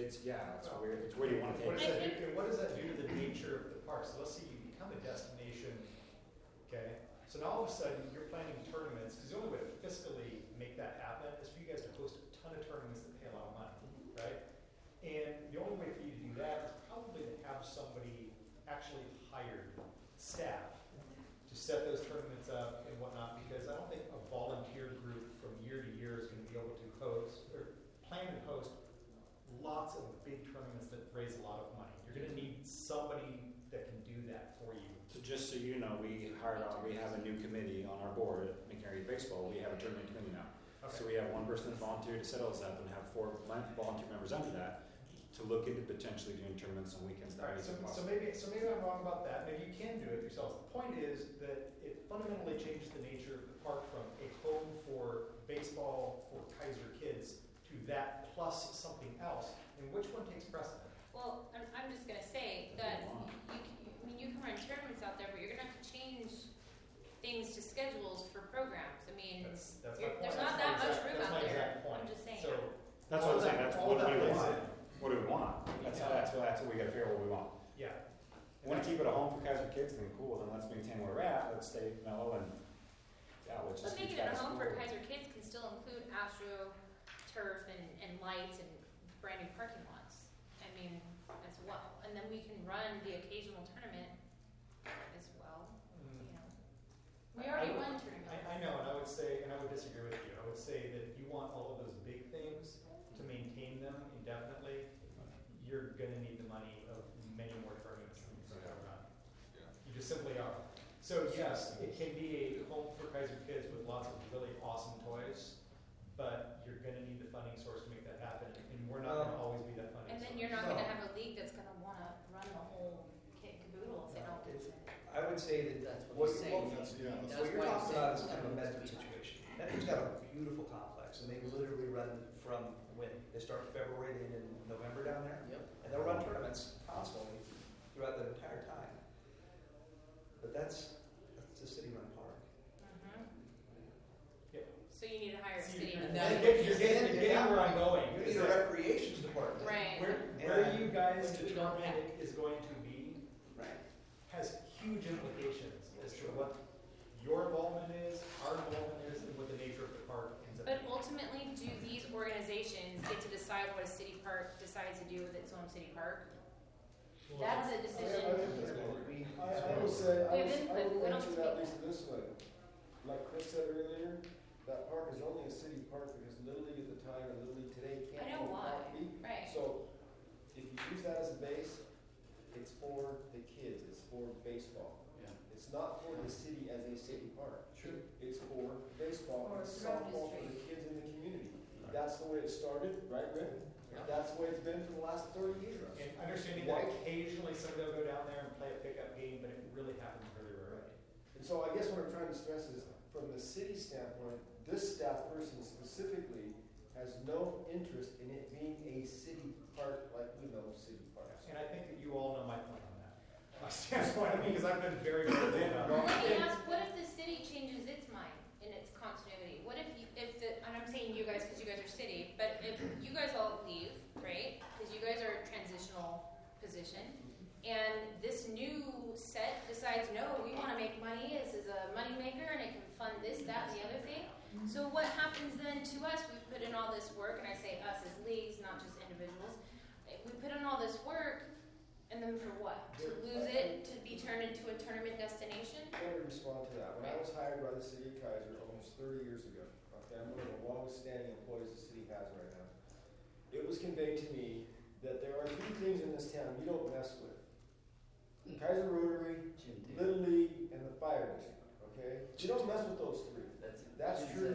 where do you want to take it? What does that do to the nature of the park? So let's say you become a destination, okay? So now all of a sudden you're planning tournaments, because the only way to fiscally make that happen is for you guys to host a ton of tournaments that pay a lot of money, right? And the only way for you to do that is probably to have somebody actually hired staff to set those tournaments up and whatnot, because I don't think a volunteer group from year to year is going to be able to host or plan and host lots of big tournaments that raise a lot of money. You're going to need somebody that can do that for you. So just so you know, we have a new committee on our board at McNary Baseball. We have a tournament committee now. Okay. So we have one person that volunteered to set us up and have 4 volunteer members under that to look into potentially doing tournaments on weekends. Right, so maybe I'm wrong about that. Maybe you can do it yourselves. The point is that it fundamentally changes the nature of the park from a home for baseball for Kaiser kids to that plus something else. And which one takes precedent? Well, I'm just gonna say that you can run tournaments out there, but you're gonna have to change things to schedules for programs. I mean, That's my point. there's not that much room out there. Point. I'm just saying. So that's what I'm saying. That's all what that do we plays want? in. What do we want? That's what we got to figure out what we want. Yeah. Want to keep it a home for Kaiser kids? Then cool. Then let's maintain where we're at. Let's stay mellow and let's just But keep making it a status home quo. for Kaiser kids can still include Astro, turf, and lights and brand new parking lots. I mean, as well. And then we can run the occasional tournament as well. You know, we already run tournaments. I know, and I would say, and I would disagree with you. I would say that if you want all of those big things to maintain them indefinitely, you're going to need the money of many more tournaments than you're going to run. Yeah. You just simply are. So yes, it can be a home for Kaiser kids with lots of really awesome toys, but you're going to need the funding source to make that happen, and we're not going to always be that funding And then source. you're not going to have a league that's going to want to run the whole kit and caboodle if they don't get it. I would say that That's what he's saying. what you're talking about is kind of a Medford situation. Medford's got a beautiful complex, and they literally run from when they start February to end in November down there. Yep. And they'll run tournaments constantly throughout the entire time. But that's a city-run park. So you need to hire a city. You're getting where I'm going. You need a recreations department. Right. Where you guys determine it is going to be Right. has huge implications as to what your involvement is, our involvement is, and what the nature of the park ends up But being. ultimately, do these organizations get to decide what a city park decides to do with its own city park? That's a decision. I would at least this way. Like Chris said earlier, that park is only a city park because Little League at the time and Little League today I can't know own why. property. Right. So if you use that as a base, it's for the kids, it's for baseball. Yeah. It's not for the city as a city park. Sure. It's for baseball Or and revenue softball for stream. the kids in the community. Right. That's the way it started, right, Rick? Yeah. That's the way it's been for the last 30 years. And understanding that occasionally somebody will go down there and play a pickup game, but it really happens very rarely. And so I guess what I'm trying to stress is, from the city standpoint, this staff person specifically has no interest in it being a city park like we know city parks. And I think that you all know my point on that. My standpoint, because I've been very vocal about Well, let me it. ask, what if the city changes its mind in its continuity? What if and I'm saying you guys because you guys are city, but if you guys all leave, right? Because you guys are a transitional position, and this new set decides, no, we want to make money. This is a money maker, and it can fund this, that, and the other thing. So what happens then to us? We put in all this work, and I say us as leagues, not just individuals. We put in all this work, and then for what? To lose it, to be turned into a tournament destination? Let me respond to that. When I was hired by the city of Kaiser almost 30 years ago, okay, I'm one of the longest standing employees the city has right now, it was conveyed to me that there are 3 things in this town you don't mess with. Kaiser Rotary, Little League, and the fire district, okay? You don't mess with those 3. That's true.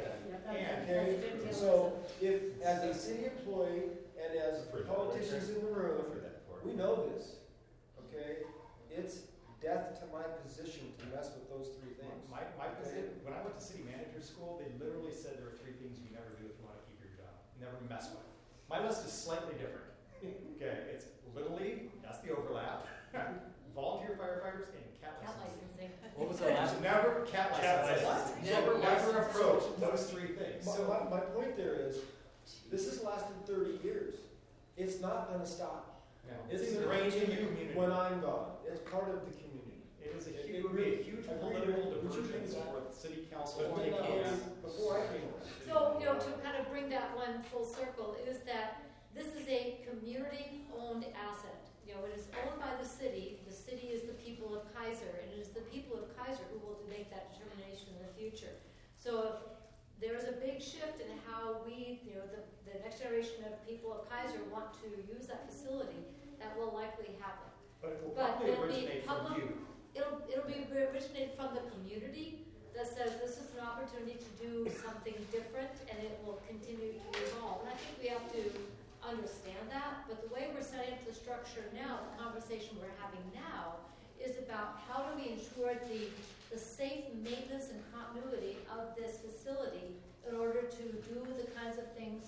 Okay, so if, as a city employee and as politicians in the room, we know this, okay? It's death to my position to mess with those 3 things. My position, when I went to city manager school, they literally said there are 3 things you never do if you want to keep your job. Never mess with. My list is slightly different. Okay, it's Little League, that's the overlap. Volunteer firefighters and cat Cat licensing. licensing. What was the last? Never cat licensing. Never approach those 3 things. My point there is, this has lasted 30 years. It's not gonna stop. Yeah. It's It's gonna ingrained in the continue community. when I'm gone. It's part of the community. It is a It huge, it would be a really- huge I agree political with you. divergence for the city council. But to when take I was- on. before I came on. So, to kind of bring that one full circle, is that this is a community-owned asset. It is owned by the city. The city is the people of Kaiser, and it is the people of Kaiser who will make that determination in the future. So if there's a big shift in how we, the next generation of people of Kaiser want to use that facility, that will likely happen. But it will But probably it'll be originate from public- you. It'll be originated from the community that says this is an opportunity to do something different, and it will continue to evolve. And I think we have to understand that, but the way we're setting up the structure now, the conversation we're having now, is about how do we ensure the safe maintenance and continuity of this facility in order to do the kinds of things,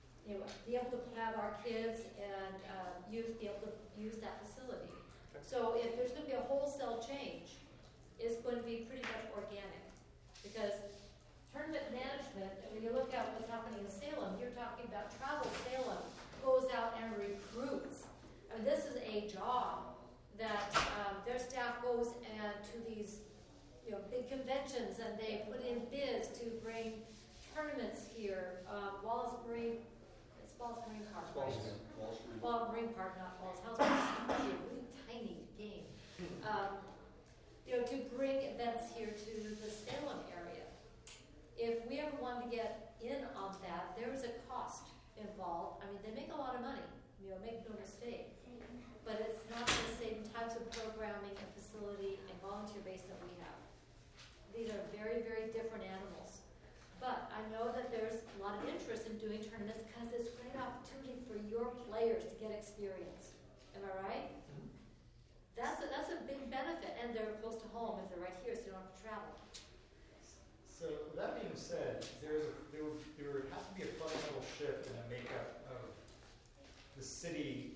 be able to have our kids and be able to use that facility. So if there's going to be a wholesale change, it's going to be pretty much organic. Because tournament management, when you look at what's happening in Salem, you're talking about Travel Salem goes out and recruits. I mean, this is a job that their staff goes and to these big conventions, and they put in bids to bring tournaments here. Wallace Marine Park, right? Well, Marine Park, not Wallace House Park. It's a really tiny game. To bring events here to the Salem area. If we ever want to get in on that, there is a cost involved. I mean, they make a lot of money, make no mistake. But it's not the same types of programming and facility and volunteer base that we have. These are very, very different animals. But I know that there's a lot of interest in doing tournaments because it's a great opportunity for your players to get experience. Am I right? That's a big benefit, and they're close to home if they're right here, so you don't have to travel. So that being said, there would have to be a fundamental shift in the makeup of the city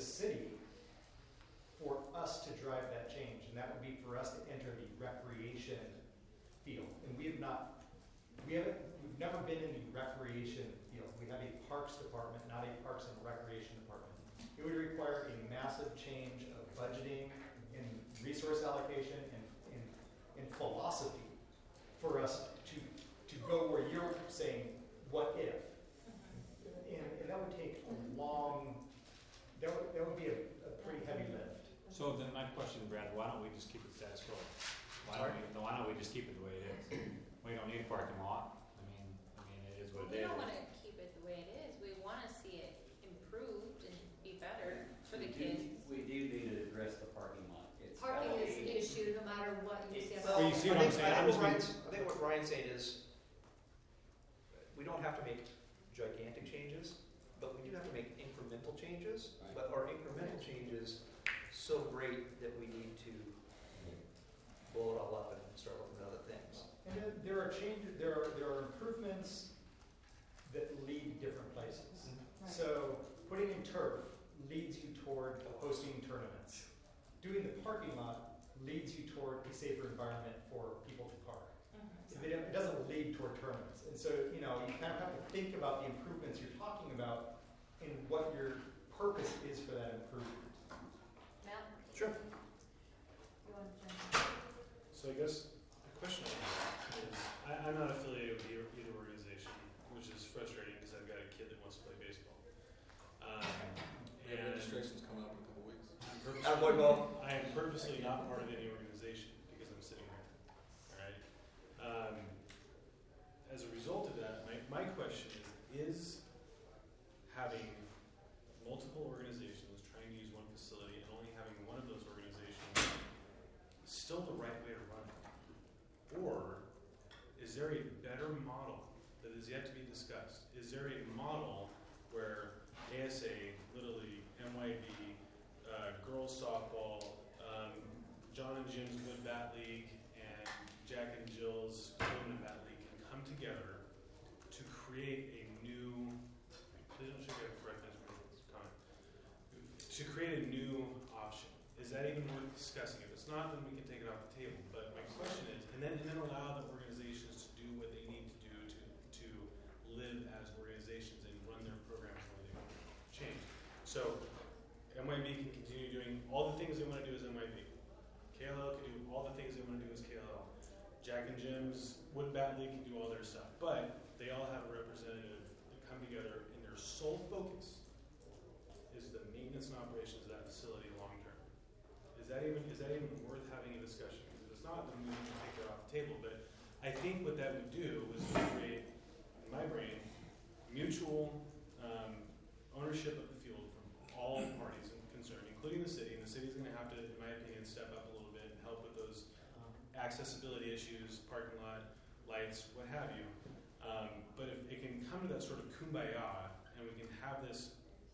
for us to drive that change, and that would be for us to enter the recreation field. And we've never been in the recreation field. We have a parks department, not a parks and recreation department. It would require a massive change of budgeting and resource allocation and philosophy for us to go where you're saying, what if? And that would take a long, that would be a pretty heavy lift. So then my question, Brad, why don't we just keep it status quo? why don't we just keep it the way it is? We don't need a parking lot. I mean, it is what We it is. don't wanna keep it the way it is, we wanna see it improved and be better for the kids. We do need to address the parking lot. It's Parking gotta is be- an issue no matter what you say Well, about. you see what I'm saying? I I'm think just I think what Ryan's saying is, we don't have to make gigantic changes, but we do have to make incremental changes. Right. But are incremental changes so great that we need to blow it all up and start looking at other things? And then there are changes, there are improvements that lead different places. So putting in turf leads you toward hosting tournaments. Doing the parking lot leads you toward a safer environment for people to park. It doesn't lead toward tournaments. And so, you kind of have to think about the improvements you're talking about and what your purpose is for that improvement. Matt? Sure. You want to jump in? So I guess the question I have is, I'm not affiliated with either organization, which is frustrating because I've got a kid that wants to play baseball. We have And registrations coming up in a couple weeks. I am purposely not part of any organization because I'm sitting here. All right. As a result of that, my question is having multiple organizations trying to use one facility and only having one of those organizations still the right way to run it? Or is there a better model that is yet to be discussed? Is there a model where ASA, Little League, NYB, girls softball, John and Jim's Wood Bat League, and Jack and Jill's Women Bat League can come together to create a new, please don't shake your reference comment, to create a new option? Is that even worth discussing? If it's not, then we can take it off the table. But my question is, and then allow the organizations to do what they need to do to live as organizations and run their programs the way they want to change. So NYB can continue doing all the things they want to do as NYB. KLL can do all the things they want to do as KLL. Jack and Jim's Wood Bat League can do all their stuff. But they all have a representative that come together and their sole focus is the maintenance and operations of that facility long term. Is that even worth having a discussion? Because if it's not, then we need to take that off the table. But I think what that would do was create, in my brain, mutual ownership of the field from all parties concerned, including the city. And the city's going to have to, in my opinion, step up a little bit and help with those accessibility issues, parking lot, lights, what have you. But if it can come to that sort of kumbaya, and we can have this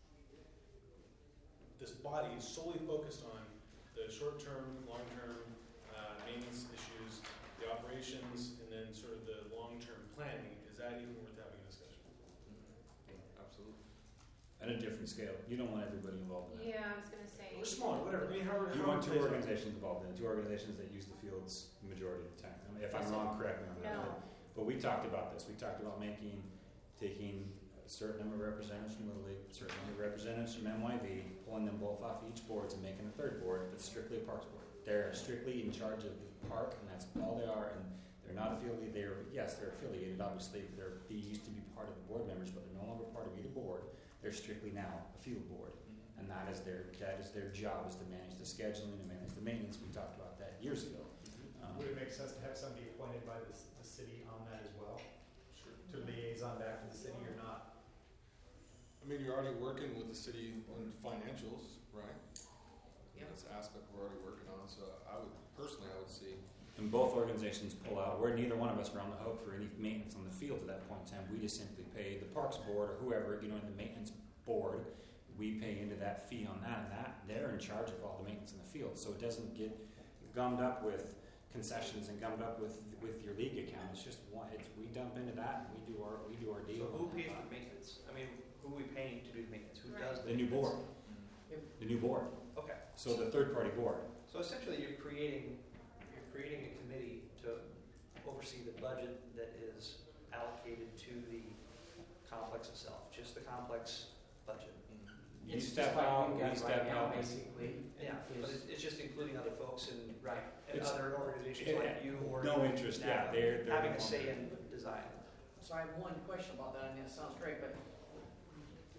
body solely focused on the short-term, long-term maintenance issues, the operations, and then sort of the long-term planning, is that even worth having a discussion? Absolutely. At a different scale. You don't want everybody involved in that. Yeah, I was gonna say. Or smaller, whatever. I mean, however You want two plays out. organizations involved in it, two organizations that use the fields the majority of the time. I mean, if I'm wrong, correct me on that. No. But we talked about this. We talked about taking a certain number of representatives from Little League, a certain number of representatives from NYB, pulling them both off each board and making a third board that's strictly a parks board. They're strictly in charge of the park, and that's all they are. And they're not affiliated. They're affiliated, obviously. They used to be part of the board members, but they're no longer part of either board. They're strictly now a field board, and that is their job, is to manage the scheduling and manage the maintenance. We talked about that years ago. Would it make sense to have somebody appointed by the city on that as well? Sure. To liaison back to the city or not? I mean, you're already working with the city on financials, right? Yep. That's an aspect we're already working on. So I would see. And both organizations pull out. Where neither one of us are on the hook for any maintenance on the field at that point in time. We just simply pay the parks board or whoever, in the maintenance board. We pay into that fee on that, and they're in charge of all the maintenance in the field. So it doesn't get gummed up with concessions and gummed up with your league account. It's just one. We dump into that and we do our deal. So who pays for the maintenance? I mean, who are we paying to do the maintenance? Who does The new board. The new board. Okay. So the third party board. So essentially, you're creating a committee to oversee the budget that is allocated to the complex itself, just the complex budget. You step out, we step out. Basically. Yeah, but it's just including other folks and It's- other organizations like you or No interest. Yeah, they're having a the say one. in design. So I have one question about that. I mean, it sounds great, but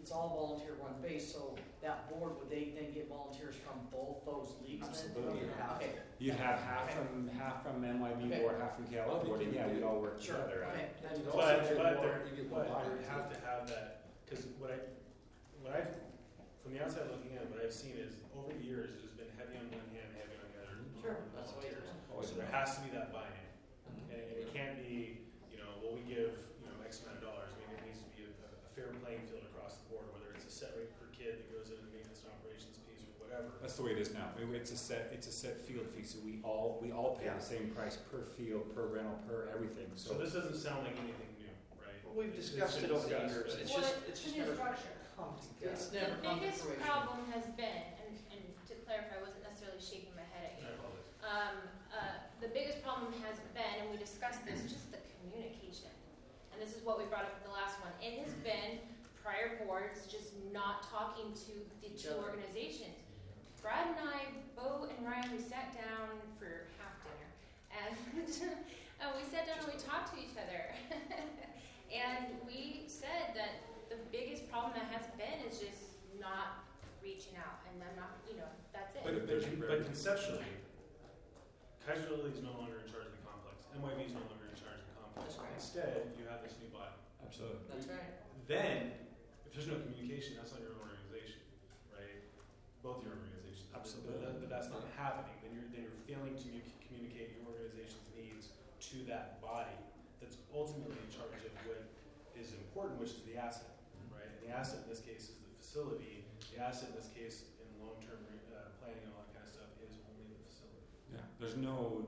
it's all volunteer run based, so that board, would they then get volunteers from both those leagues then? Absolutely. Okay. You'd have half from NYB Okay. board, half from KL board, and yeah, we'd all work Sure, together. okay. And you But, also get but more- there, you get but more you buy-in. have to have that, because what I've, from the outside looking in, what I've seen is, over the years, it has been heavy on one hand, heavy on the other. Sure, on that's the way it volunteers. is. So there has to be that buy-in, and it can't be, well, we give, X amount of dollars, I mean, it needs to be a fair playing field across the board, whether it's a set rate per kid that goes into the maintenance and operations piece or whatever. That's the way it is now. It's a set field fee, so we all pay the same price per field, per rental, per everything. So this doesn't sound like anything new, right? Well, we've It's discussed been it over the discussed, years. but- It's It's just a new never structure. come together. It's The never come to biggest fruition. problem has been, and to clarify, I wasn't necessarily shaking my head at you. I apologize. The biggest problem has been, and we discussed this, just the communication. And this is what we brought up at the last one. It has been prior boards just not talking to the two organizations. Brad and I, Bo and Ryan, we sat down for half dinner, and we sat down and we talked to each other. And we said that the biggest problem that has been is just not reaching out, and I'm not, that's it. But conceptually, Kaiser Lily is no longer in charge of the complex. NYB is no longer in charge of the complex. That's right. Instead, you have this new body. Absolutely. That's right. Then, if there's no communication, that's not your own organization, right? Both your organizations. Absolutely. But that's not happening. Then you're failing to communicate your organization's needs to that body that's ultimately in charge of what is important, which is the asset, right? And the asset in this case is the facility. The asset in this case, in long-term planning and all that kind of stuff, is only the facility. Yeah. There's no.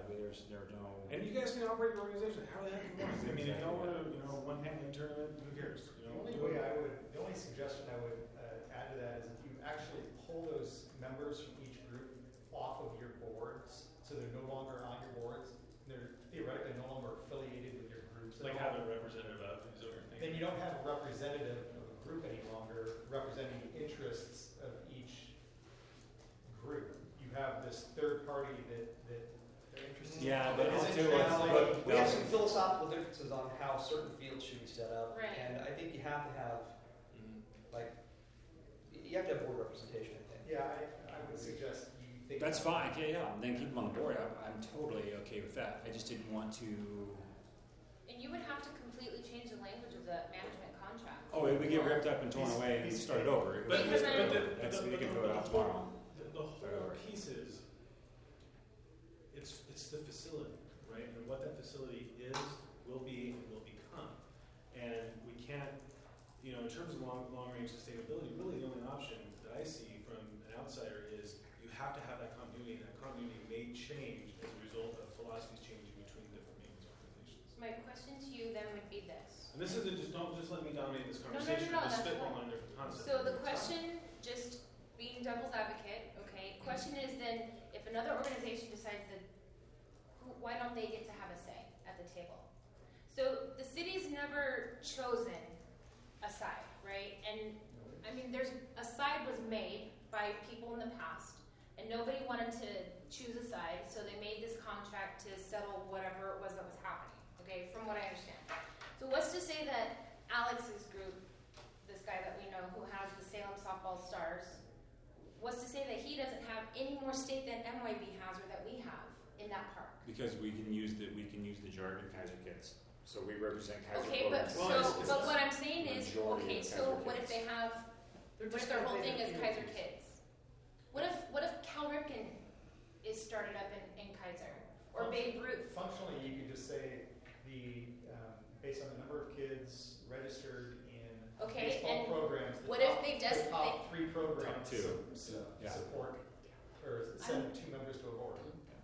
And you guys can operate your organization however the heck you want. I mean, if you don't want to, one handling tournament, who cares? The only suggestion I would add to that is if you actually pull those members from each group off of your boards, so they're no longer on your boards, they're theoretically no longer affiliated with your groups. Like have a representative of, is what you're thinking. Then you don't have a representative of a group any longer representing the interests of each group. You have this third party that they're interested in. Yeah, but Is also interested. We have some philosophical differences on how certain fields should be set up, Right. and I think you have to have board representation. I think. Yeah, I would suggest you think. That's fine. Yeah. And then keep them on the board. I'm totally okay with that. I just didn't want to. And you would have to completely change the language of the management contract. Oh, it would get ripped up and torn away and start over. But we can vote out tomorrow. The whole piece is, it's the facility, right? And what that facility is, will be, and will become. And we can't, in terms of long-range sustainability, really the only option that I see from an outsider is you have to have that continuity, and that continuity may change as a result of philosophies changing between different maintenance organizations. My question to you then would be this. And this isn't don't just let me dominate this No, conversation. no, Just that's spitball fine. on a different concept. So the question, just being devil's advocate, okay, question is then, if another organization decides that, why don't they get to have a say at the table? So the city's never chosen a side, right? And I mean, a side was made by people in the past, and nobody wanted to choose a side, so they made this contract to settle whatever it was that was happening, okay, from what I understand. So what's to say that Alex's group, this guy that we know who has the Salem Softball Stars, what's to say that he doesn't have any more stake than MYB has or that we have in that park? Because we can use the jargon Kaiser Kids. So we represent Kaiser Okay, but programs. but what I'm saying is, Majority okay, of so Kaiser what if Kids. they have, what if their whole thing is Kaiser Kids? What if Cal Ripken is started up in Kaiser? Or Babe Ruth? Functionally, you could just say based on the number of kids registered in Okay, baseball and programs. what if they the top 3 programs Top 2. Yeah. support or send 2 members to a board?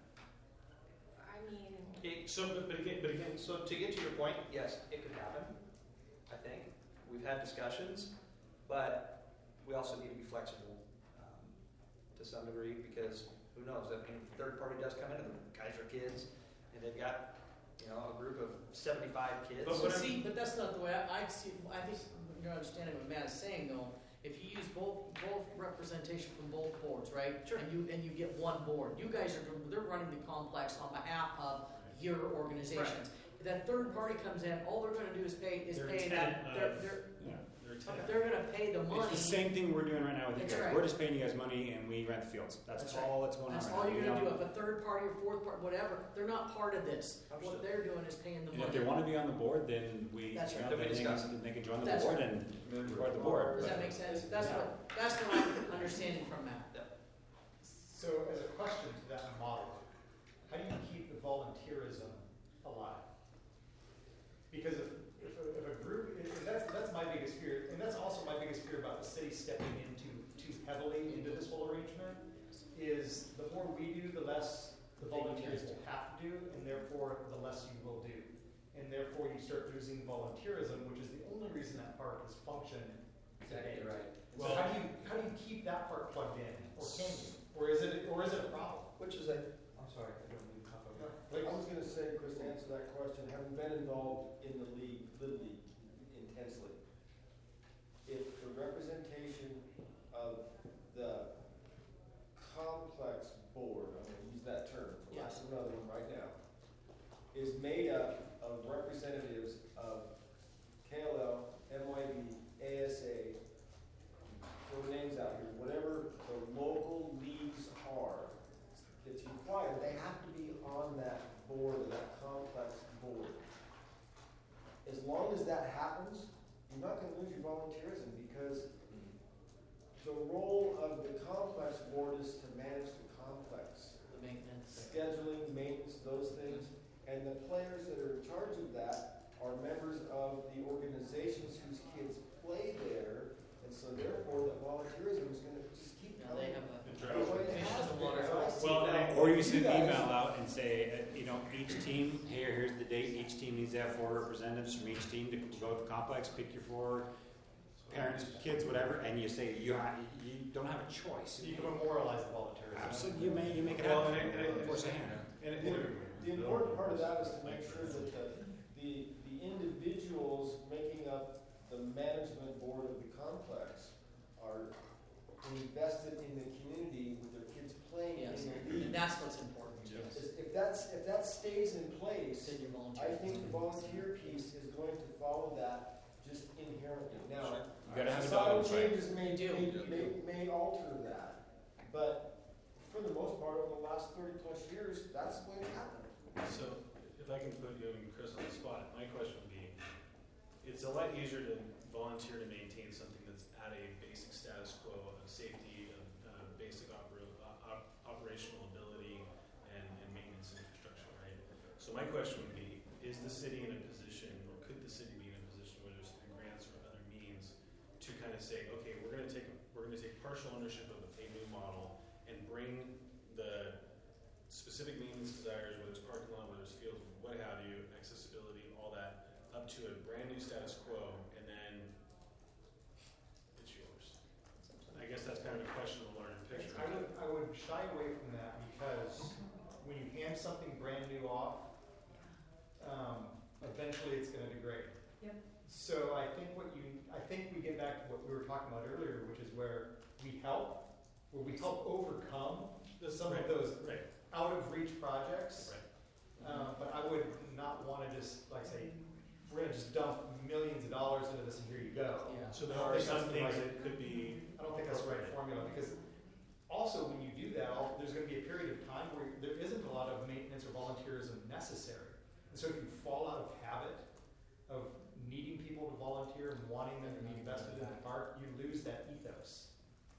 I mean, So, but again, So to get to your point, yes, it could happen. I think we've had discussions, but we also need to be flexible to some degree because who knows? I mean, if the third party does come into the Kaiser Kids, and they've got a group of 75 kids. But But that's not the way I see. I think you're understanding what Matt is saying, though. If you use both representation from both boards, right? Sure. And you get one board. You guys they're running the complex on behalf of your organizations. If that third party comes in, all they're going to do is pay Their that. intent of- They're the They're a If tenant. they're gonna pay the money. It's the same thing we're doing right now with you That's guys. right. We're just paying you guys money and we rent the fields. That's That's all that's going on That's right all now. you're We gonna do. don't- If a third party or fourth party, whatever, they're not part of this. What Understood. they're doing is paying the And if money. they want to be on the board, then we, That's you know, right. Then we then discuss it. they can join the That's board right. and be part of the board. Does that but- make sense? That's Yeah. what I'm understanding from Matt. So as a question to that model, how do you keep the volunteerism alive? Because if a group, and that's my biggest fear, and that's also my biggest fear about the city stepping into too heavily into this whole arrangement, is the more we do, the less the volunteers will have to do, and therefore the less you will do. And therefore you start losing volunteerism, which is the only reason that park has functioned today. Exactly right. So how do you keep that part plugged in, or can you, or is it a problem? Which is I'm sorry, I don't mean to cut over. I was gonna say, Chris, to answer that question, having been involved in the league, Little League, intensely, if the representation of the complex board, I'm gonna use that term, for lack of another one right now, is made up of representatives of KLL, MYB, ASA, throw the names out here, whatever the local leagues are, it's required, they have to be on that board, or that complex board. As long as that happens, you're not gonna lose your volunteerism, because the role of the complex board is to manage the complex. The maintenance. Scheduling, maintenance, those things, and the players that are in charge of that are members of the organizations whose kids play there, and so therefore the volunteerism is gonna just keep Now coming. they have a The way it fish has in the been. water. And I see Well, that Or you with send an guys. email out and say, each team, here's the date, each team needs to have 4 representatives from each team to go to the complex, pick your 4 parents, kids, whatever, and you say, you don't have a choice. So you can memorialize the volunteerism. Absolutely, you make it Well, happen. and Force a hand. The important part of that is to make sure that the individuals making up the management board of the complex are invested in the community with their kids playing Yes, in the and league. that's what's important. Yes. If that stays in place, Send your I volunteers. think the volunteer piece is going to follow that just inherently. Now, You gotta have a societal dog fight. changes may alter that, but for the most part, over the last 30 plus years, that's going to happen. So, if I can put you and Chris on the spot, my question would be, it's a lot easier to volunteer to maintain something that's at a basic status quo of safety, of basic operational ability, and maintenance infrastructure, right? So my question would be, is the city in a position, or could the city be in a position, whether it's through grants or other means, to kind of say, okay, we're going to take partial ownership of a new model and bring the specific needs, desires, whether it's parking lot, whether it's fields, what have you, accessibility, all that, up to a brand new status quo, and then it's yours. I guess that's kind of a question of the larger picture. I would shy away from that, because when you hand something brand new off, eventually it's gonna degrade. Yep. So I think we get back to what we were talking about earlier, which is where we help overcome some of those Right. out of reach projects. Right. But I would not wanna just, like, say, we're gonna just dump millions of dollars into this and here you go. Yeah. So there I don't are think some that's the things right- that could be. I don't think that's the right formula, because also when you do that, there's going to be a period of time where there isn't a lot of maintenance or volunteerism necessary. And so if you fall out of habit of needing people to volunteer and wanting them to be invested in the park, you lose that ethos.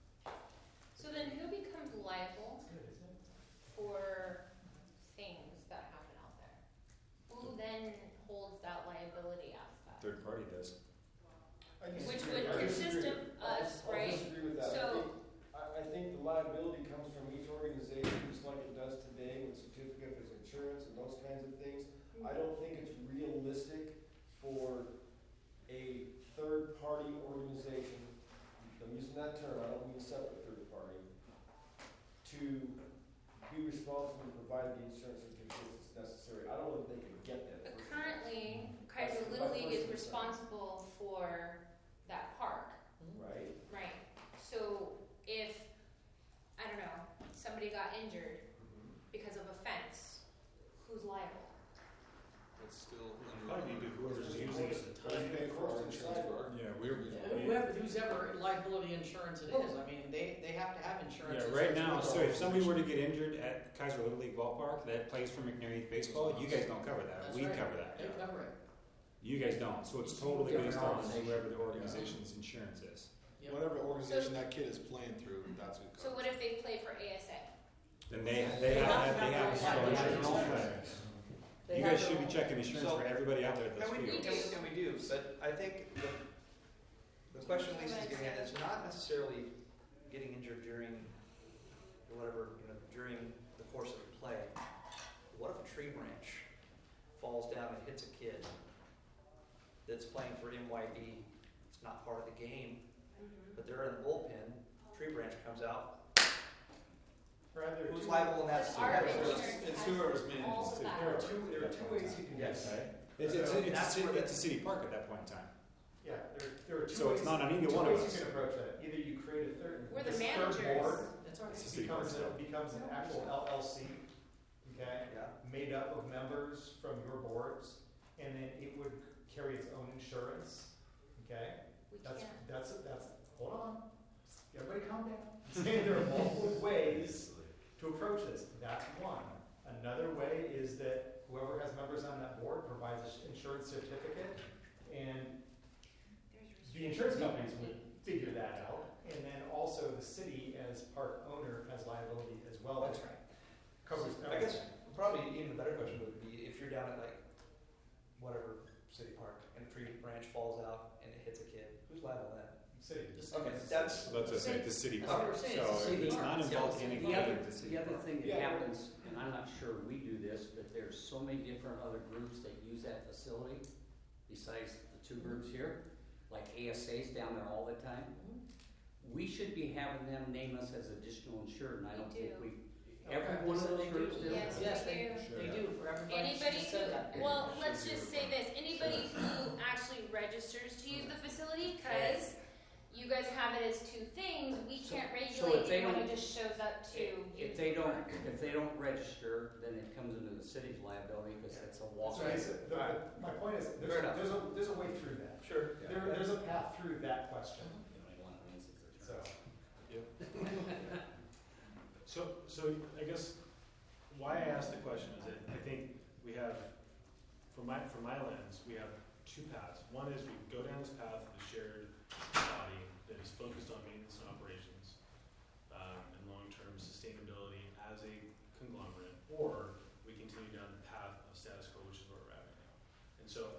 So then who becomes liable Good, isn't it? for things that happen out there? Who then holds that liability aspect? Third party does. I Which disagree. would I consist disagree. of us, right? I'll disagree with that. So- I think the liability comes from each organization, just like it does today with certificate of insurance and those kinds of things. I don't think it's realistic for a third-party organization, I'm using that term, I don't mean separate third party, to be responsible to provide the insurance certificates that's necessary. I don't know if they can get that. But currently, Kaiser That's Little my League is first concern. responsible for that park, Right? right? So if, I don't know, somebody got injured because of a fence, who's liable? It's still under. Probably need to whoever's using it at the time. Pay for our insurance. Yeah, we're. Who's ever liability insurance it is, I mean, they have to have insurance. Yeah, right now, so if somebody were to get injured at Kaiser Little League Ballpark that plays for McNair Youth Baseball, you guys don't cover that. That's We right. cover that. They cover it. You guys don't. So it's totally Different based on organization. whoever the organization's insurance is. Yep. Whatever organization that kid is playing through, that's who covers. So what if they play for ASA? Then they have They have to to have have insurance. insurance. They You have guys their should be own- checking insurance So- for everybody out there at those And we fields. do, and we do, but I think the question Lisa's getting at is not necessarily getting injured during whatever, during the course of play. What if a tree branch falls down and hits a kid that's playing for NYB? It's not part of the game, but they're in the bullpen, tree branch comes out. Who's liable in that But our scenario? insurance It's has whoever's all manages of too. that. There are two ways you can do Yes. that. It's a city park at that point in time. Yeah, there are two So ways. it's not on either two one of ways us. you can approach that. Either you create a third, We're the this managers. third board That's all right. It's a city park still. becomes an actual LLC, okay, Yeah. made up of members from your boards, and then it would carry its own insurance, okay? We That's, can't. that's, hold on, everybody calm down. Saying there are multiple ways to approach this, that's one. Another way is that whoever has members on that board provides an insurance certificate, and the insurance companies would figure that out, and then also the city as part owner has liability as well. That's that Covers I guess probably even a better question would be if you're down at like whatever city park and a tree branch falls out and it hits a kid, who's liable then? City. Okay, that's So let's just say the city That's what park. we're saying, So it's a if city it's park. not involved in The anything, other, it's a city the other park. thing that Yeah. happens, and I'm not sure we do this, but there's so many different other groups that use that facility besides the two groups here, like ASA's down there all the time. We should be having them name us as additional insured, and I We don't think do. we, every one of those groups do. Yes, Yes, we they, do. they do for everybody. Anybody She said that. who, well, let's just say this, anybody who actually registers to use the facility, cause you guys have it as two things, we So- can't so if regulate they anyone who don't- just shows up to use If the they don't, park. if they don't register, then it comes into the city's liability, because it's a walk. So my point is, Fair enough. there's a way through that. sure. There's a path through that question, so. So I guess why I asked the question is that I think we have, from my lens, we have two paths. One is we go down this path of the shared body that is focused on maintenance and operations, and long-term sustainability as a conglomerate, or we continue down the path of status quo, which is where we're at right now. And so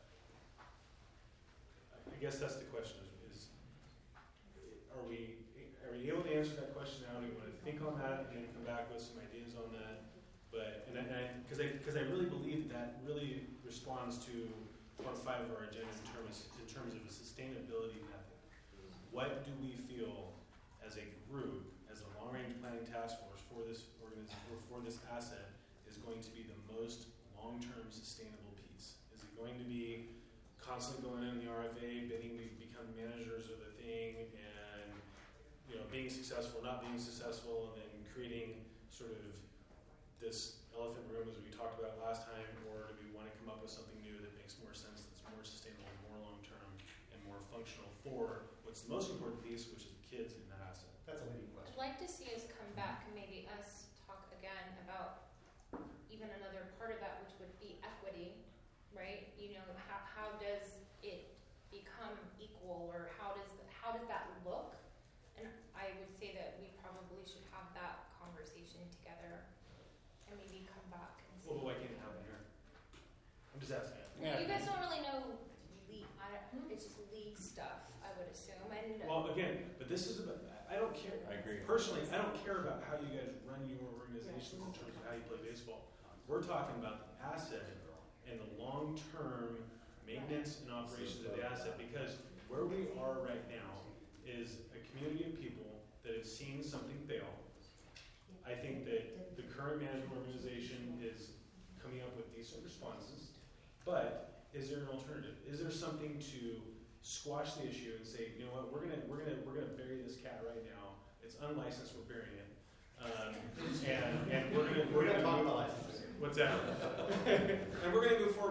I guess that's the question is are we able to answer that question now? Do we want to think on that and then come back with some ideas on that? But, because I really believe that really responds to part 5 of our agenda in terms of a sustainability method. What do we feel as a group, as a long-range planning task force for this organization, or for this asset, is going to be the most long-term sustainable piece? Is it going to be constantly going in the RFA, bidding to become managers of the thing, and being successful, not being successful, and then creating sort of this elephant room as we talked about last time, or do we want to come up with something new that makes more sense, that's more sustainable, more long-term, and more functional for what's the most important piece, which is the kids in that asset? That's a leading question. I'd like to see us come back and maybe us talk again about even another part of that, which would be equity, right? How does it become equal, or how does that look? And I would say that we probably should have that conversation together and maybe come back and see. Well, why can't it happen here? I'm just asking. Well, you guys don't really know it's just league stuff, I would assume. And Well, again, but this is about, I don't care. I agree. Personally, I don't care about how you guys run your organizations in terms of how you play baseball. We're talking about the asset and the long-term maintenance and operations of the asset, because where we are right now is a community of people that have seen something fail. I think that the current management organization is coming up with decent responses, but is there an alternative? Is there something to squash the issue and say, you know what, we're gonna bury this cat right now. It's unlicensed, we're burying it, and we're gonna talk about licensing. What's that? And we're gonna move forward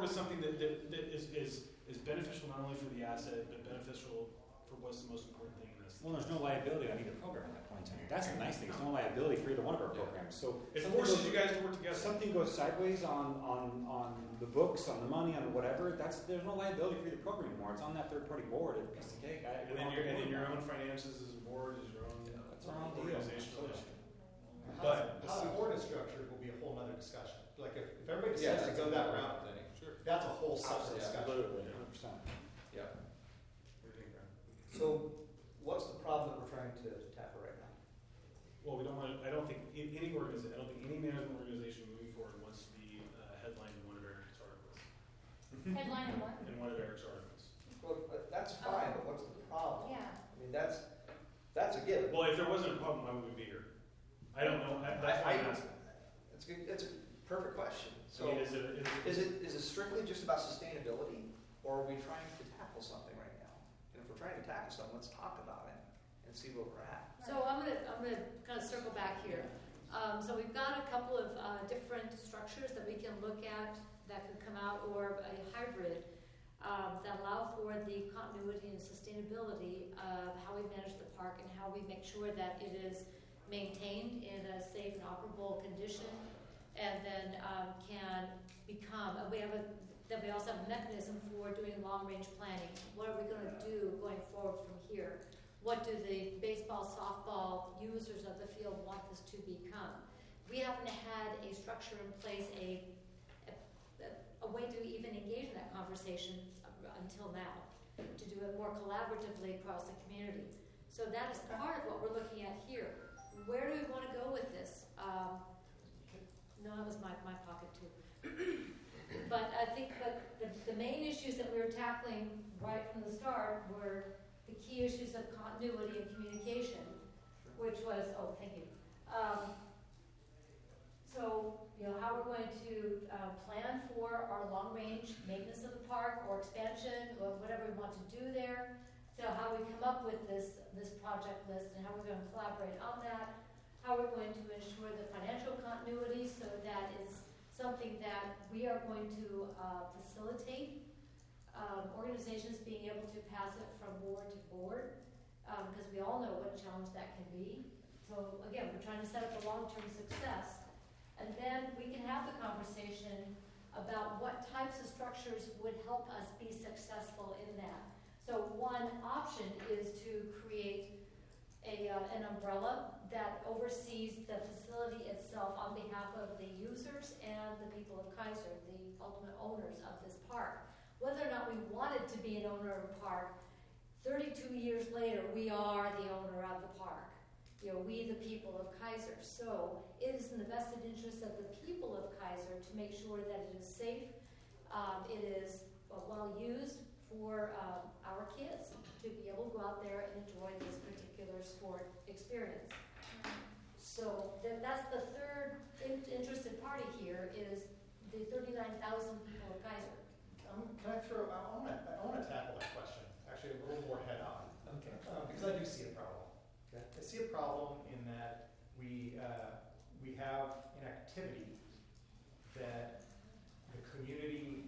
with something that is beneficial not only for the asset, but beneficial for what's the most important thing in this. Well, there's no liability on either program at that point in time. That's the nice thing. There's no liability for either one of our programs. So It something forces goes- you guys to work together. something goes sideways on the books, on the money, on whatever. There's no liability for either program anymore. It's on that third party board. It's a piece of cake. And then your own finances as a board is your own That's our own deal. organizational issue. But But- how the board is structured will be a whole nother discussion. Like if everybody Yeah, decides to that's go a that whole route, other thing. Sure. that's a whole separate Yeah, discussion. Literally, 100%. Yeah. What do you think, Brian? So what's the problem that we're trying to tackle right now? Well, we don't want. I don't think any management organization moving forward wants to be headlined in one of Eric's articles. Headline and what? In one of Eric's articles. Well, that's fine, but what's the problem? Yeah. I mean, that's a given. Well, if there wasn't a problem, why would we be here? I don't know. That's why I'm asking. It's good. It's a perfect question. I So, mean, is it strictly just about sustainability, or are we trying to tackle something right now? And if we're trying to tackle something, let's talk about it and see where we're at. So I'm gonna kind of circle back here. So we've got a couple of different structures that we can look at that could come out, or a hybrid that allow for the continuity and sustainability of how we manage the park and how we make sure that it is maintained in a safe and operable condition, and then can become. Then we also have a mechanism for doing long-range planning. What are we going to do going forward from here? What do the baseball, softball users of the field want this to become? We haven't had a structure in place, a way to even engage in that conversation until now, to do it more collaboratively across the community. So that is part of what we're looking at here. Where do we want to go with this? No, that was my pocket too. But I think the main issues that we were tackling right from the start were the key issues of continuity and communication, which was, thank you. So, how we're going to plan for our long-range maintenance of the park or expansion or whatever we want to do there. So how we come up with this project list and how we're going to collaborate on that. How we're going to ensure the financial continuity so that it's something that we are going to facilitate organizations being able to pass it from board to board, because we all know what a challenge that can be. So again, we're trying to set up a long-term success, and then we can have the conversation about what types of structures would help us be successful in that. So one option is to create an umbrella that oversees the facility itself on behalf of the users and the people of Kaiser, the ultimate owners of this park. Whether or not we wanted to be an owner of a park, 32 years later, we are the owner of the park. We the people of Kaiser. So it is in the vested interest of the people of Kaiser to make sure that it is safe, it is well used for our kids to be able to go out there and enjoy this particular sport experience. So that's the third interested party here is the 39,000 people of Kaiser. Can I throw? I want to tackle that question actually a little more head on. Okay. Because I do see a problem. Okay. I see a problem in that we have an activity that the community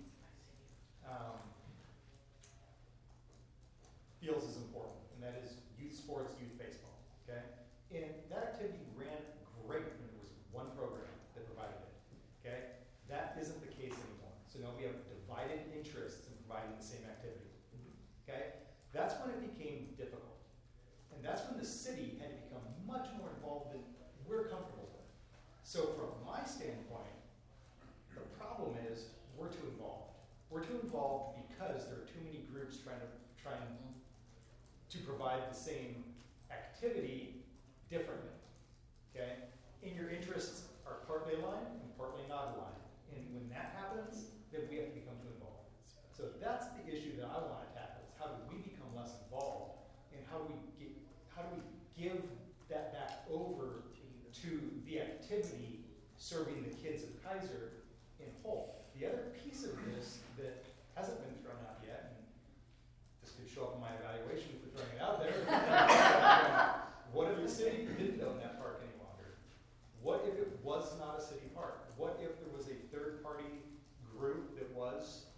feels is important, and that is youth sports, youth baseball. Okay, and that activity ran great when there was one program that provided it. Okay, that isn't the case anymore. So now we have divided interests in providing the same activity. Okay, that's when it became difficult, and that's when the city had to become much more involved than we're comfortable with. So from my standpoint, the problem is we're too involved. We're too involved because there are too many groups trying to provide the same activity differently. Okay? And your interests are partly aligned and partly not aligned. And when that happens, then we have to become too involved. So that's the issue that I want to tackle, is how do we become less involved, and how do we give that back over to the activity serving the kids of Kaiser in whole. The other piece of this that hasn't been thrown out yet, and this could show up in my evaluation for throwing it out there. What if the city didn't own that park any longer? What if it was not a city park? What if there was a third-party group that was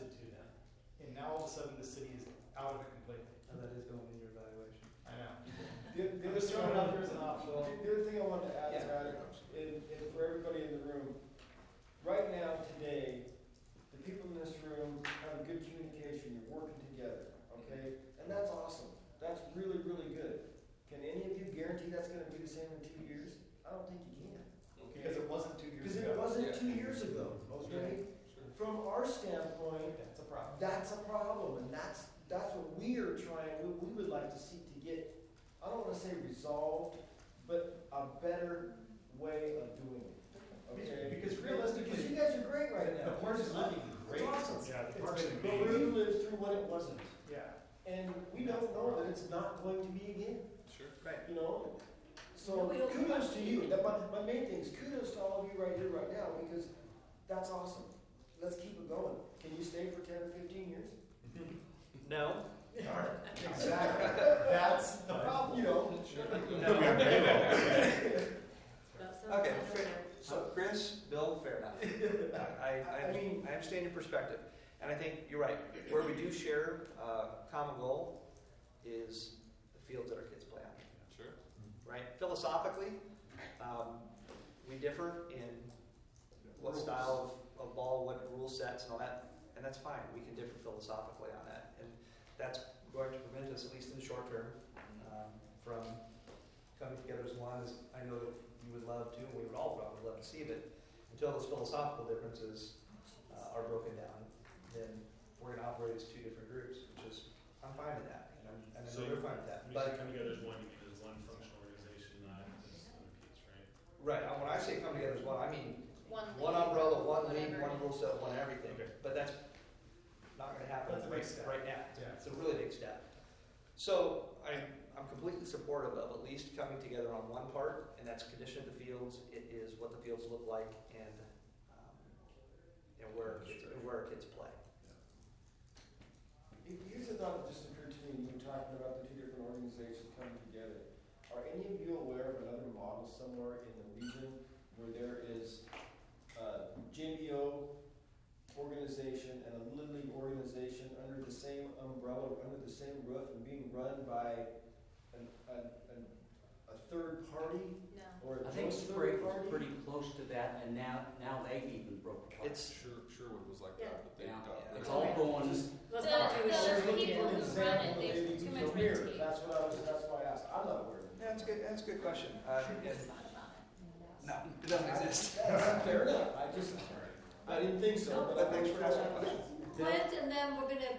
adjusted to them. And now all of a sudden the city is out of it completely. And that is going in your evaluation. I know. The I'm just throwing it out there as an option. The other thing I wanted to add to Yeah. that, and for everybody in the room, right now, today, the people in this room have a good communication, you're working together, okay? And that's awesome. That's really, really good. Can any of you guarantee that's gonna be the same in 2 years? I don't think you can. Because it wasn't 2 years Because ago. it wasn't Yeah. 2 years ago, okay? From our standpoint, That's a problem. that's a problem, and that's what we are trying, we would like to see to get, I don't wanna say resolved, but a better way of doing it, okay? Because realistically- Because you guys are great right now. The park is looking great. It's awesome. Yeah, the It's park's been gonna But be. we lived through when it wasn't, Yeah. and we don't know that it's not going to be again, Sure. Right. you know? So No, we don't kudos want to to you, be. my main thing is kudos to all of you right here, right now, because that's awesome. Let's keep it going. Can you stay for 10 or 15 years? No. Exactly. That's the problem. You know, Okay, so Chris, Bill, fair enough. I mean- I understand your perspective, and I think you're right. Where we do share common goal is the fields that our kids play on, Sure. right? Philosophically, we differ in what style of ball, what rule sets and all that, and that's fine. We can differ philosophically on that, and that's going to prevent us, at least in the short term, from coming together as one, as I know that you would love to, and we would all probably love to see, but until those philosophical differences are broken down, then we're going to operate as two different groups, which is, I'm fine with that, and I know So you're fine with that. When you say But come together as one, you mean as one functional organization, not as one piece, right? right, when I say come together as one, I mean One one league, umbrella, one league, whatever. one rule set, one everything. Okay. But that's not going to happen That's a big step. right now. Yeah. It's a really big step. So I'm completely supportive of at least coming together on one part, and that's condition of the fields. It is what the fields look like and where our kids play. here's a thought that just occurred to me when you were talking about the two different organizations coming together. Are any of you aware of another model somewhere in the region where there is a JMBO organization and a Little League organization under the same umbrella, under the same roof, and being run by a third party No. or a I think joint Sprague third was party? pretty close to that, and now they've even broke apart. It's Sherwood was like Yeah. that, but they Yeah. got rid It's of all it. going, Let's The- not do the- it. people who Example run it, of they have maybe too who's much over red here. tape. That's why I asked. I'm not aware of it. yeah, that's a good question. Thought about it. No, it doesn't exist. That's fair enough. I didn't think so, but Thanks for asking the question. Clint, and then we're gonna,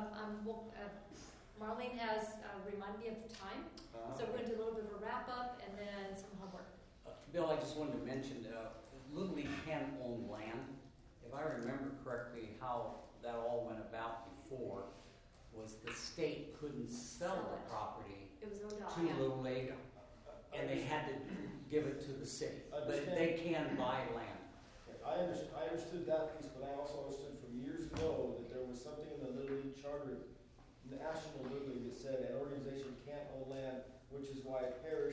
Marlene has reminded me of the time, so we're gonna do a little bit of a wrap up and then some homework. Bill, I just wanted to mention, Little League can own land. If I remember correctly, how that all went about before was the state couldn't sell Sell the it. property It was ODOT, to yeah. Little League, and they had to give it to the city. But Understand. they can buy land. I understood that piece, but I also understood from years ago that there was something in the Little League charter, National Little League, that said an organization can't own land, which is why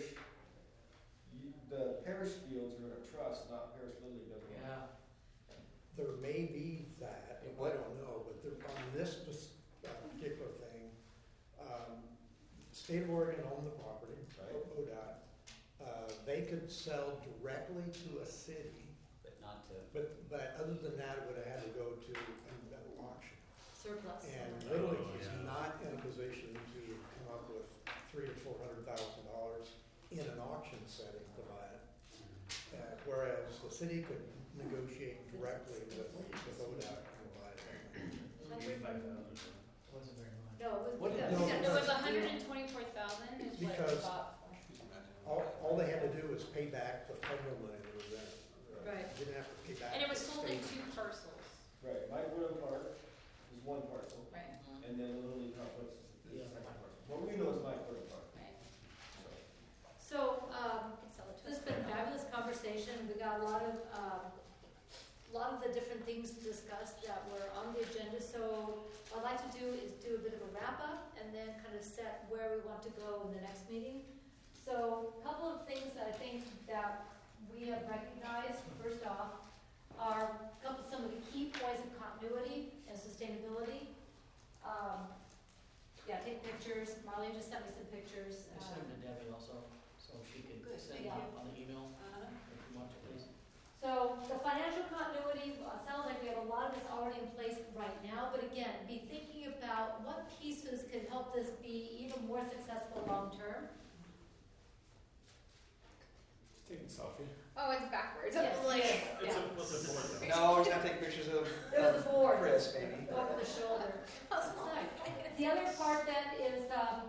the parish fields are in a trust, not parish Little League doesn't own. Yeah. There may be that, It I would. don't know, but on this particular thing, the state of Oregon owned the property, Right. ODOT. They could sell directly to a city, But not to, but other than that, it would have had to go to an auction. Surplus. And somewhere. Little League is yeah. not in a position to come up with $300,000 to $400,000 in an auction setting to buy it. Whereas the city could negotiate directly with ODOT and buy it. Wasn't very much. No, it was, What we did- got- No, we got- It was 124,000 is what it Because- bought for. Could you imagine? All they had to do was pay back the federal money that was in it. Right. Didn't have to pay back. And it was the sold in state. 2 parcels. Right, Mike Woodham Park is one parcel, Right. and then the Little League complex is the Yeah. second parcel. What we know is Mike Woodham Park. Right. So, You could sell it to this has us. been a fabulous conversation. We got a lot of the different things to discuss that were on the agenda. So what I'd like to do is do a bit of a wrap up and then kind of set where we want to go in the next meeting. So a couple of things that I think that we have recognized, first off, are some of the key points of continuity and sustainability sustainability. Yeah, take pictures. Marlene just sent me some pictures. I sent them to Debbie also, so she could Good, send yeah. them on the email Uh-huh. if you want to, please. So the financial continuity, sounds like we have a lot of this already in place right now, but again, be thinking about what pieces can help this be even more successful long-term. Just taking a selfie. Oh, it's backwards. Yes, I'm like, yes, It's yeah. a, what's a board though? No, we're gonna take pictures of There was a board Chris, maybe. over the shoulder. The other part then is,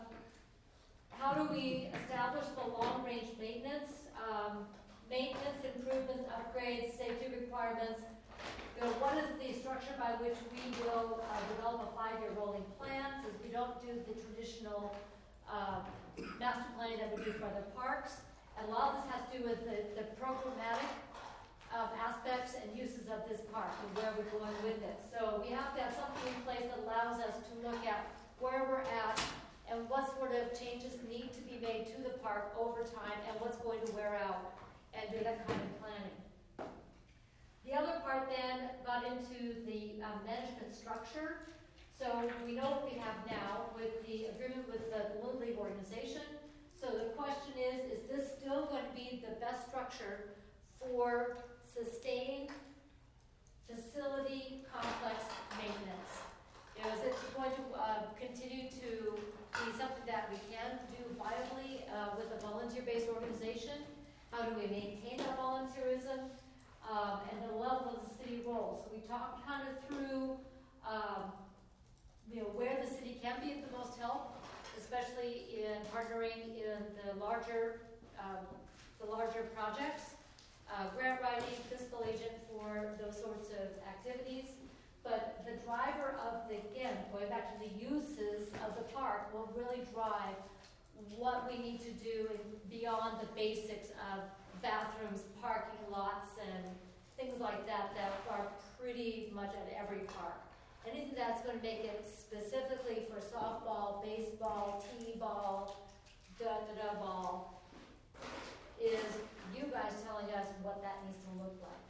how do we establish the long-range maintenance, maintenance, improvements, upgrades, safety requirements? You know, what is the structure by which we will develop a 5-year rolling plan, since we don't do the traditional master planning that we do for other parks. And a lot of this has to do with the programmatic aspects and uses of this park and where we're going with it. So we have to have something in place that allows us to look at where we're at and what sort of changes need to be made to the park over time and what's going to wear out, and do that kind of planning. The other part then got into the management structure. So we know what we have now with the agreement with the Little League organization. So the question is this still going to be the best structure for sustained facility complex maintenance? You know, is it going to continue to be something that we can do viably with a volunteer-based organization? How do we maintain that volunteerism? And the level of the city role. So we talked kind of through, you know, where the city can be of the most help, especially in partnering in the larger projects, grant writing, fiscal agent for those sorts of activities. But the driver of again, going back to the uses of the park, will really drive what we need to do beyond the basics of bathrooms, parking lots, and things like that are pretty much at every park. Anything that's going to make it specifically for softball, baseball, t-ball, ball, is you guys telling us what that needs to look like.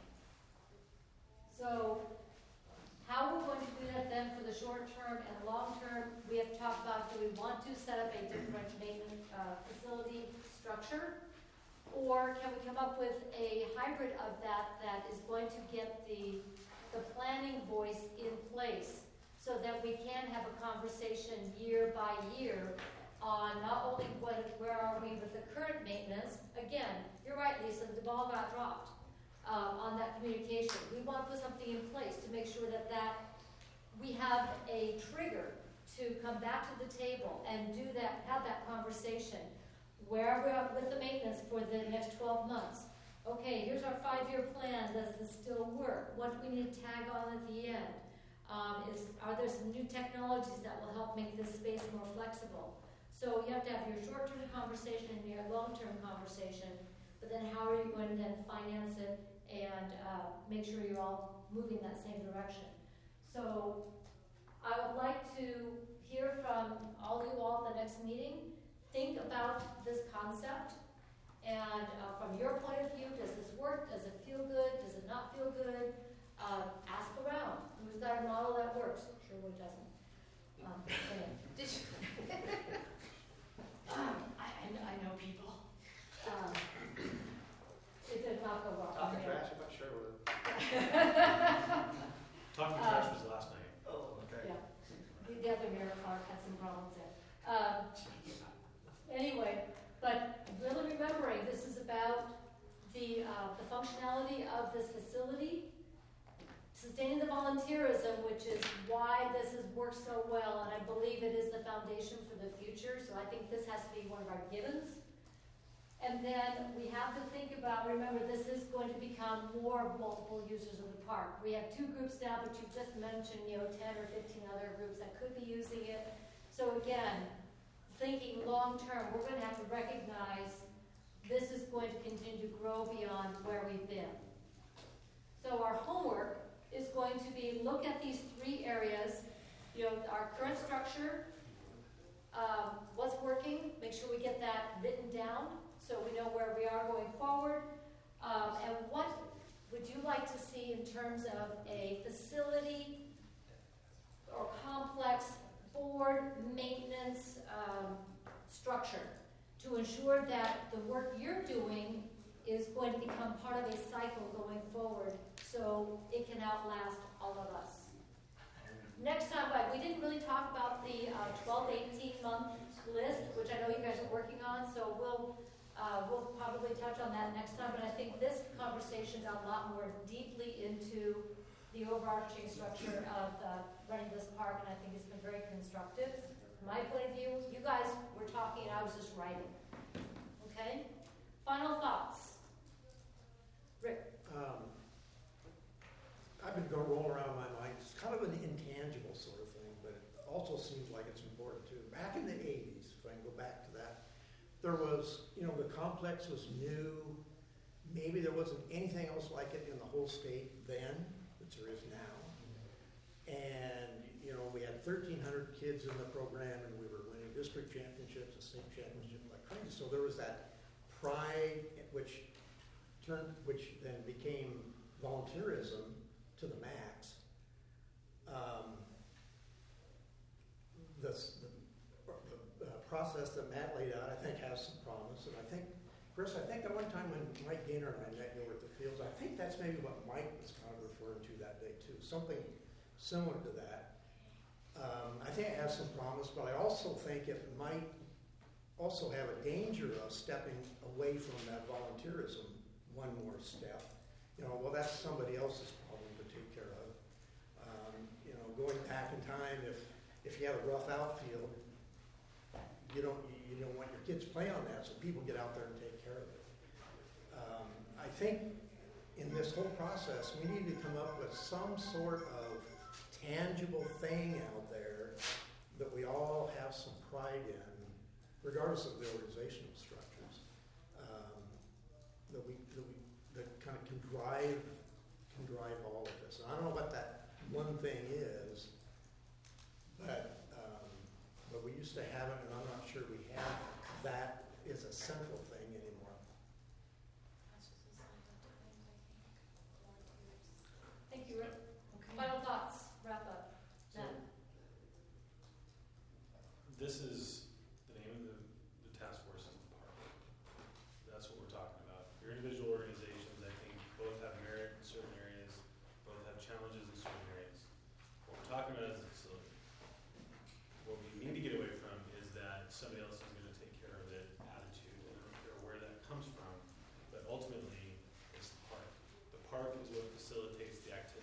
So how we're going to do that then for the short term and long term, we have talked about, do we want to set up a different maintenance facility structure? Or can we come up with a hybrid of that that is going to get the planning voice in place so that we can have a conversation year by year on not only where are we with the current maintenance. Again, you're right, Lisa, the ball got dropped on that communication. We want to put something in place to make sure that we have a trigger to come back to the table and do that, have that conversation. Where are we at with the maintenance for the next 12 months? Okay, here's our 5-year plan. Does this still work? What do we need to tag on at the end? Are there some new technologies that will help make this space more flexible? So you have to have your short-term conversation and your long-term conversation, but then how are you going to then finance it and make sure you're all moving that same direction? So I would like to hear from all you all at the next meeting. Think about this concept, and from your point of view, does this work? Does it feel good? Does it not feel good? Ask around. Who's got a model that works? Sherwood doesn't. Did you? I know people. It did not go well. Talking trash about Sherwood. Talking trash was last night. Oh, okay. Yeah. The other Mayor Clark had some problems there. Anyway, but really remembering this is about the functionality of this facility, sustaining the volunteerism, which is why this has worked so well, and I believe it is the foundation for the future, so I think this has to be one of our givens. And then we have to think about, remember, this is going to become more multiple users of the park. We have 2 groups now, but you just mentioned, 10 or 15 other groups that could be using it. So again, thinking long term, we're going to have to recognize this is going to continue to grow beyond where we've been. So our homework is going to be look at these 3 areas, our current structure, what's working, make sure we get that written down so we know where we are going forward, and what would you like to see in terms of a facility complex board maintenance structure to ensure that the work you're doing is going to become part of a cycle going forward so it can outlast all of us. Next time, we didn't really talk about the 12 to 18 month list, which I know you guys are working on, so we'll probably touch on that next time, but I think this conversation got a lot more deeply into the overarching structure of running this park, and I think it's been very constructive. From my point of view, you guys were talking and I was just writing. Okay? Final thoughts. Rick? I've been going rolling around my mind. It's kind of an intangible sort of thing, but it also seems like it's important too. Back in the 80s, if I can go back to that, there was, the complex was new. Maybe there wasn't anything else like it in the whole state then, which there is now. And, we had 1,300 kids in the program, and we were winning district championships and state championships like crazy. So there was that pride, which then became volunteerism to the max. The process that Matt laid out, I think, has some promise. And I think, Chris, at one time when Mike Gaynor and I met you over at the fields, I think that's maybe what Mike was kind of referring to that day too, something similar to that. I think it has some promise, but I also think it might also have a danger of stepping away from that volunteerism one more step. That's somebody else's problem to take care of. Going back in time, if you have a rough outfield, you don't want your kids playing on that, so people get out there and take care of it. I think in this whole process, we need to come up with some sort of tangible thing out there that we all have some pride in, regardless of the organizational structures, that kind of can drive all of this. And I don't know what that one thing is, but we used to have it, and I'm not sure we have that as a central thing anymore. Thank you, Rick. Final thoughts. Wrap up. Matt. This is the name of the task force is the park. That's what we're talking about. Your individual organizations, I think, both have merit in certain areas, both have challenges in certain areas. What we're talking about is the facility. What we need to get away from is that somebody else is going to take care of it attitude. I don't care where that comes from, but ultimately it's the park. The park is what facilitates the activity.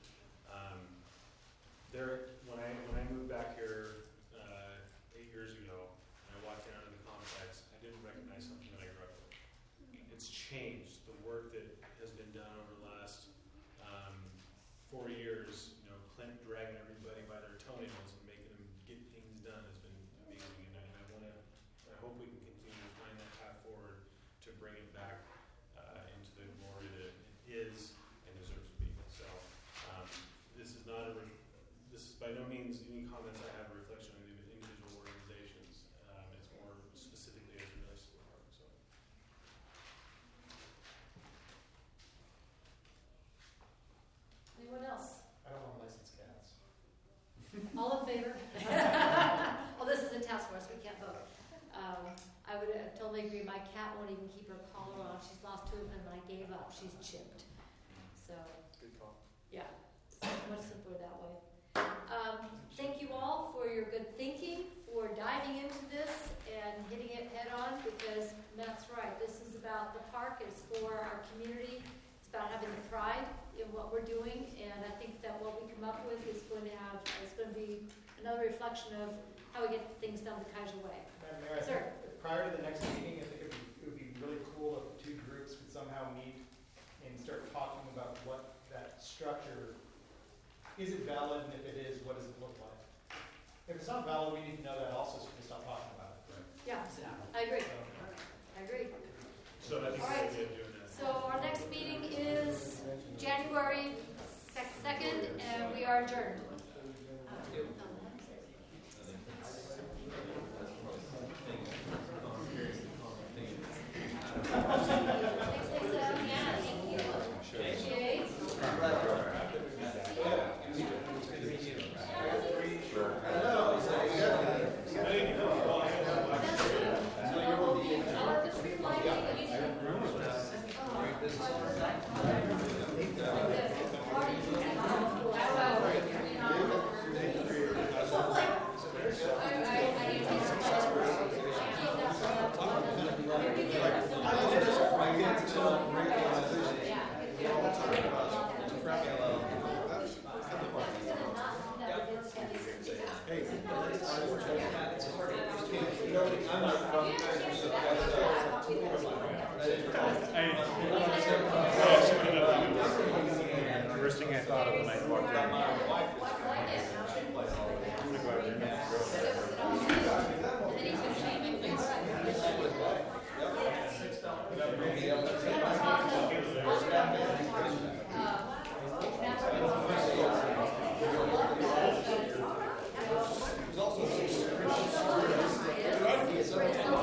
When I moved back here 8 years ago, and I walked down to the complex, I didn't recognize something that I grew up with. It's changed. The work that has been done over the last 4 years, Clint dragging everybody by their toenails and making them get things done has been amazing. And I hope we can continue to find that path forward to bring it back into the glory that it is and deserves to be. So this is not this is by no means any comments I have a reflection on the individual organizations. It's more specifically as it relates to the park. So. Anyone else? I don't want to license cats. All in favor? This is a task force. We can't vote. I would totally agree. My cat won't even keep her collar on. She's lost 2 of them, and I gave up. She's chipped. So. Good call. Yeah. Much simpler that way. Thank you all for your good thinking, for diving into this and hitting it head on, because Matt's right. This is about the park. It's for our community. It's about having the pride in what we're doing, and I think that what we come up with is going to be another reflection of how we get things done the Kaiser way. Madam Mayor, I Sir. think prior to the next meeting, I think it would be really cool if the two groups could somehow meet and start talking about what that structure, is it valid, and if it is, what does it look like? If it's not valid, we need to know that also, so we can stop talking about it. Right. Yeah, I agree. I agree. So I think All right. the idea of doing that. So our next meeting is January 2nd, and we are adjourned. Thanks, Lisa. Yeah, thank you. Appreciate. Sure. We're still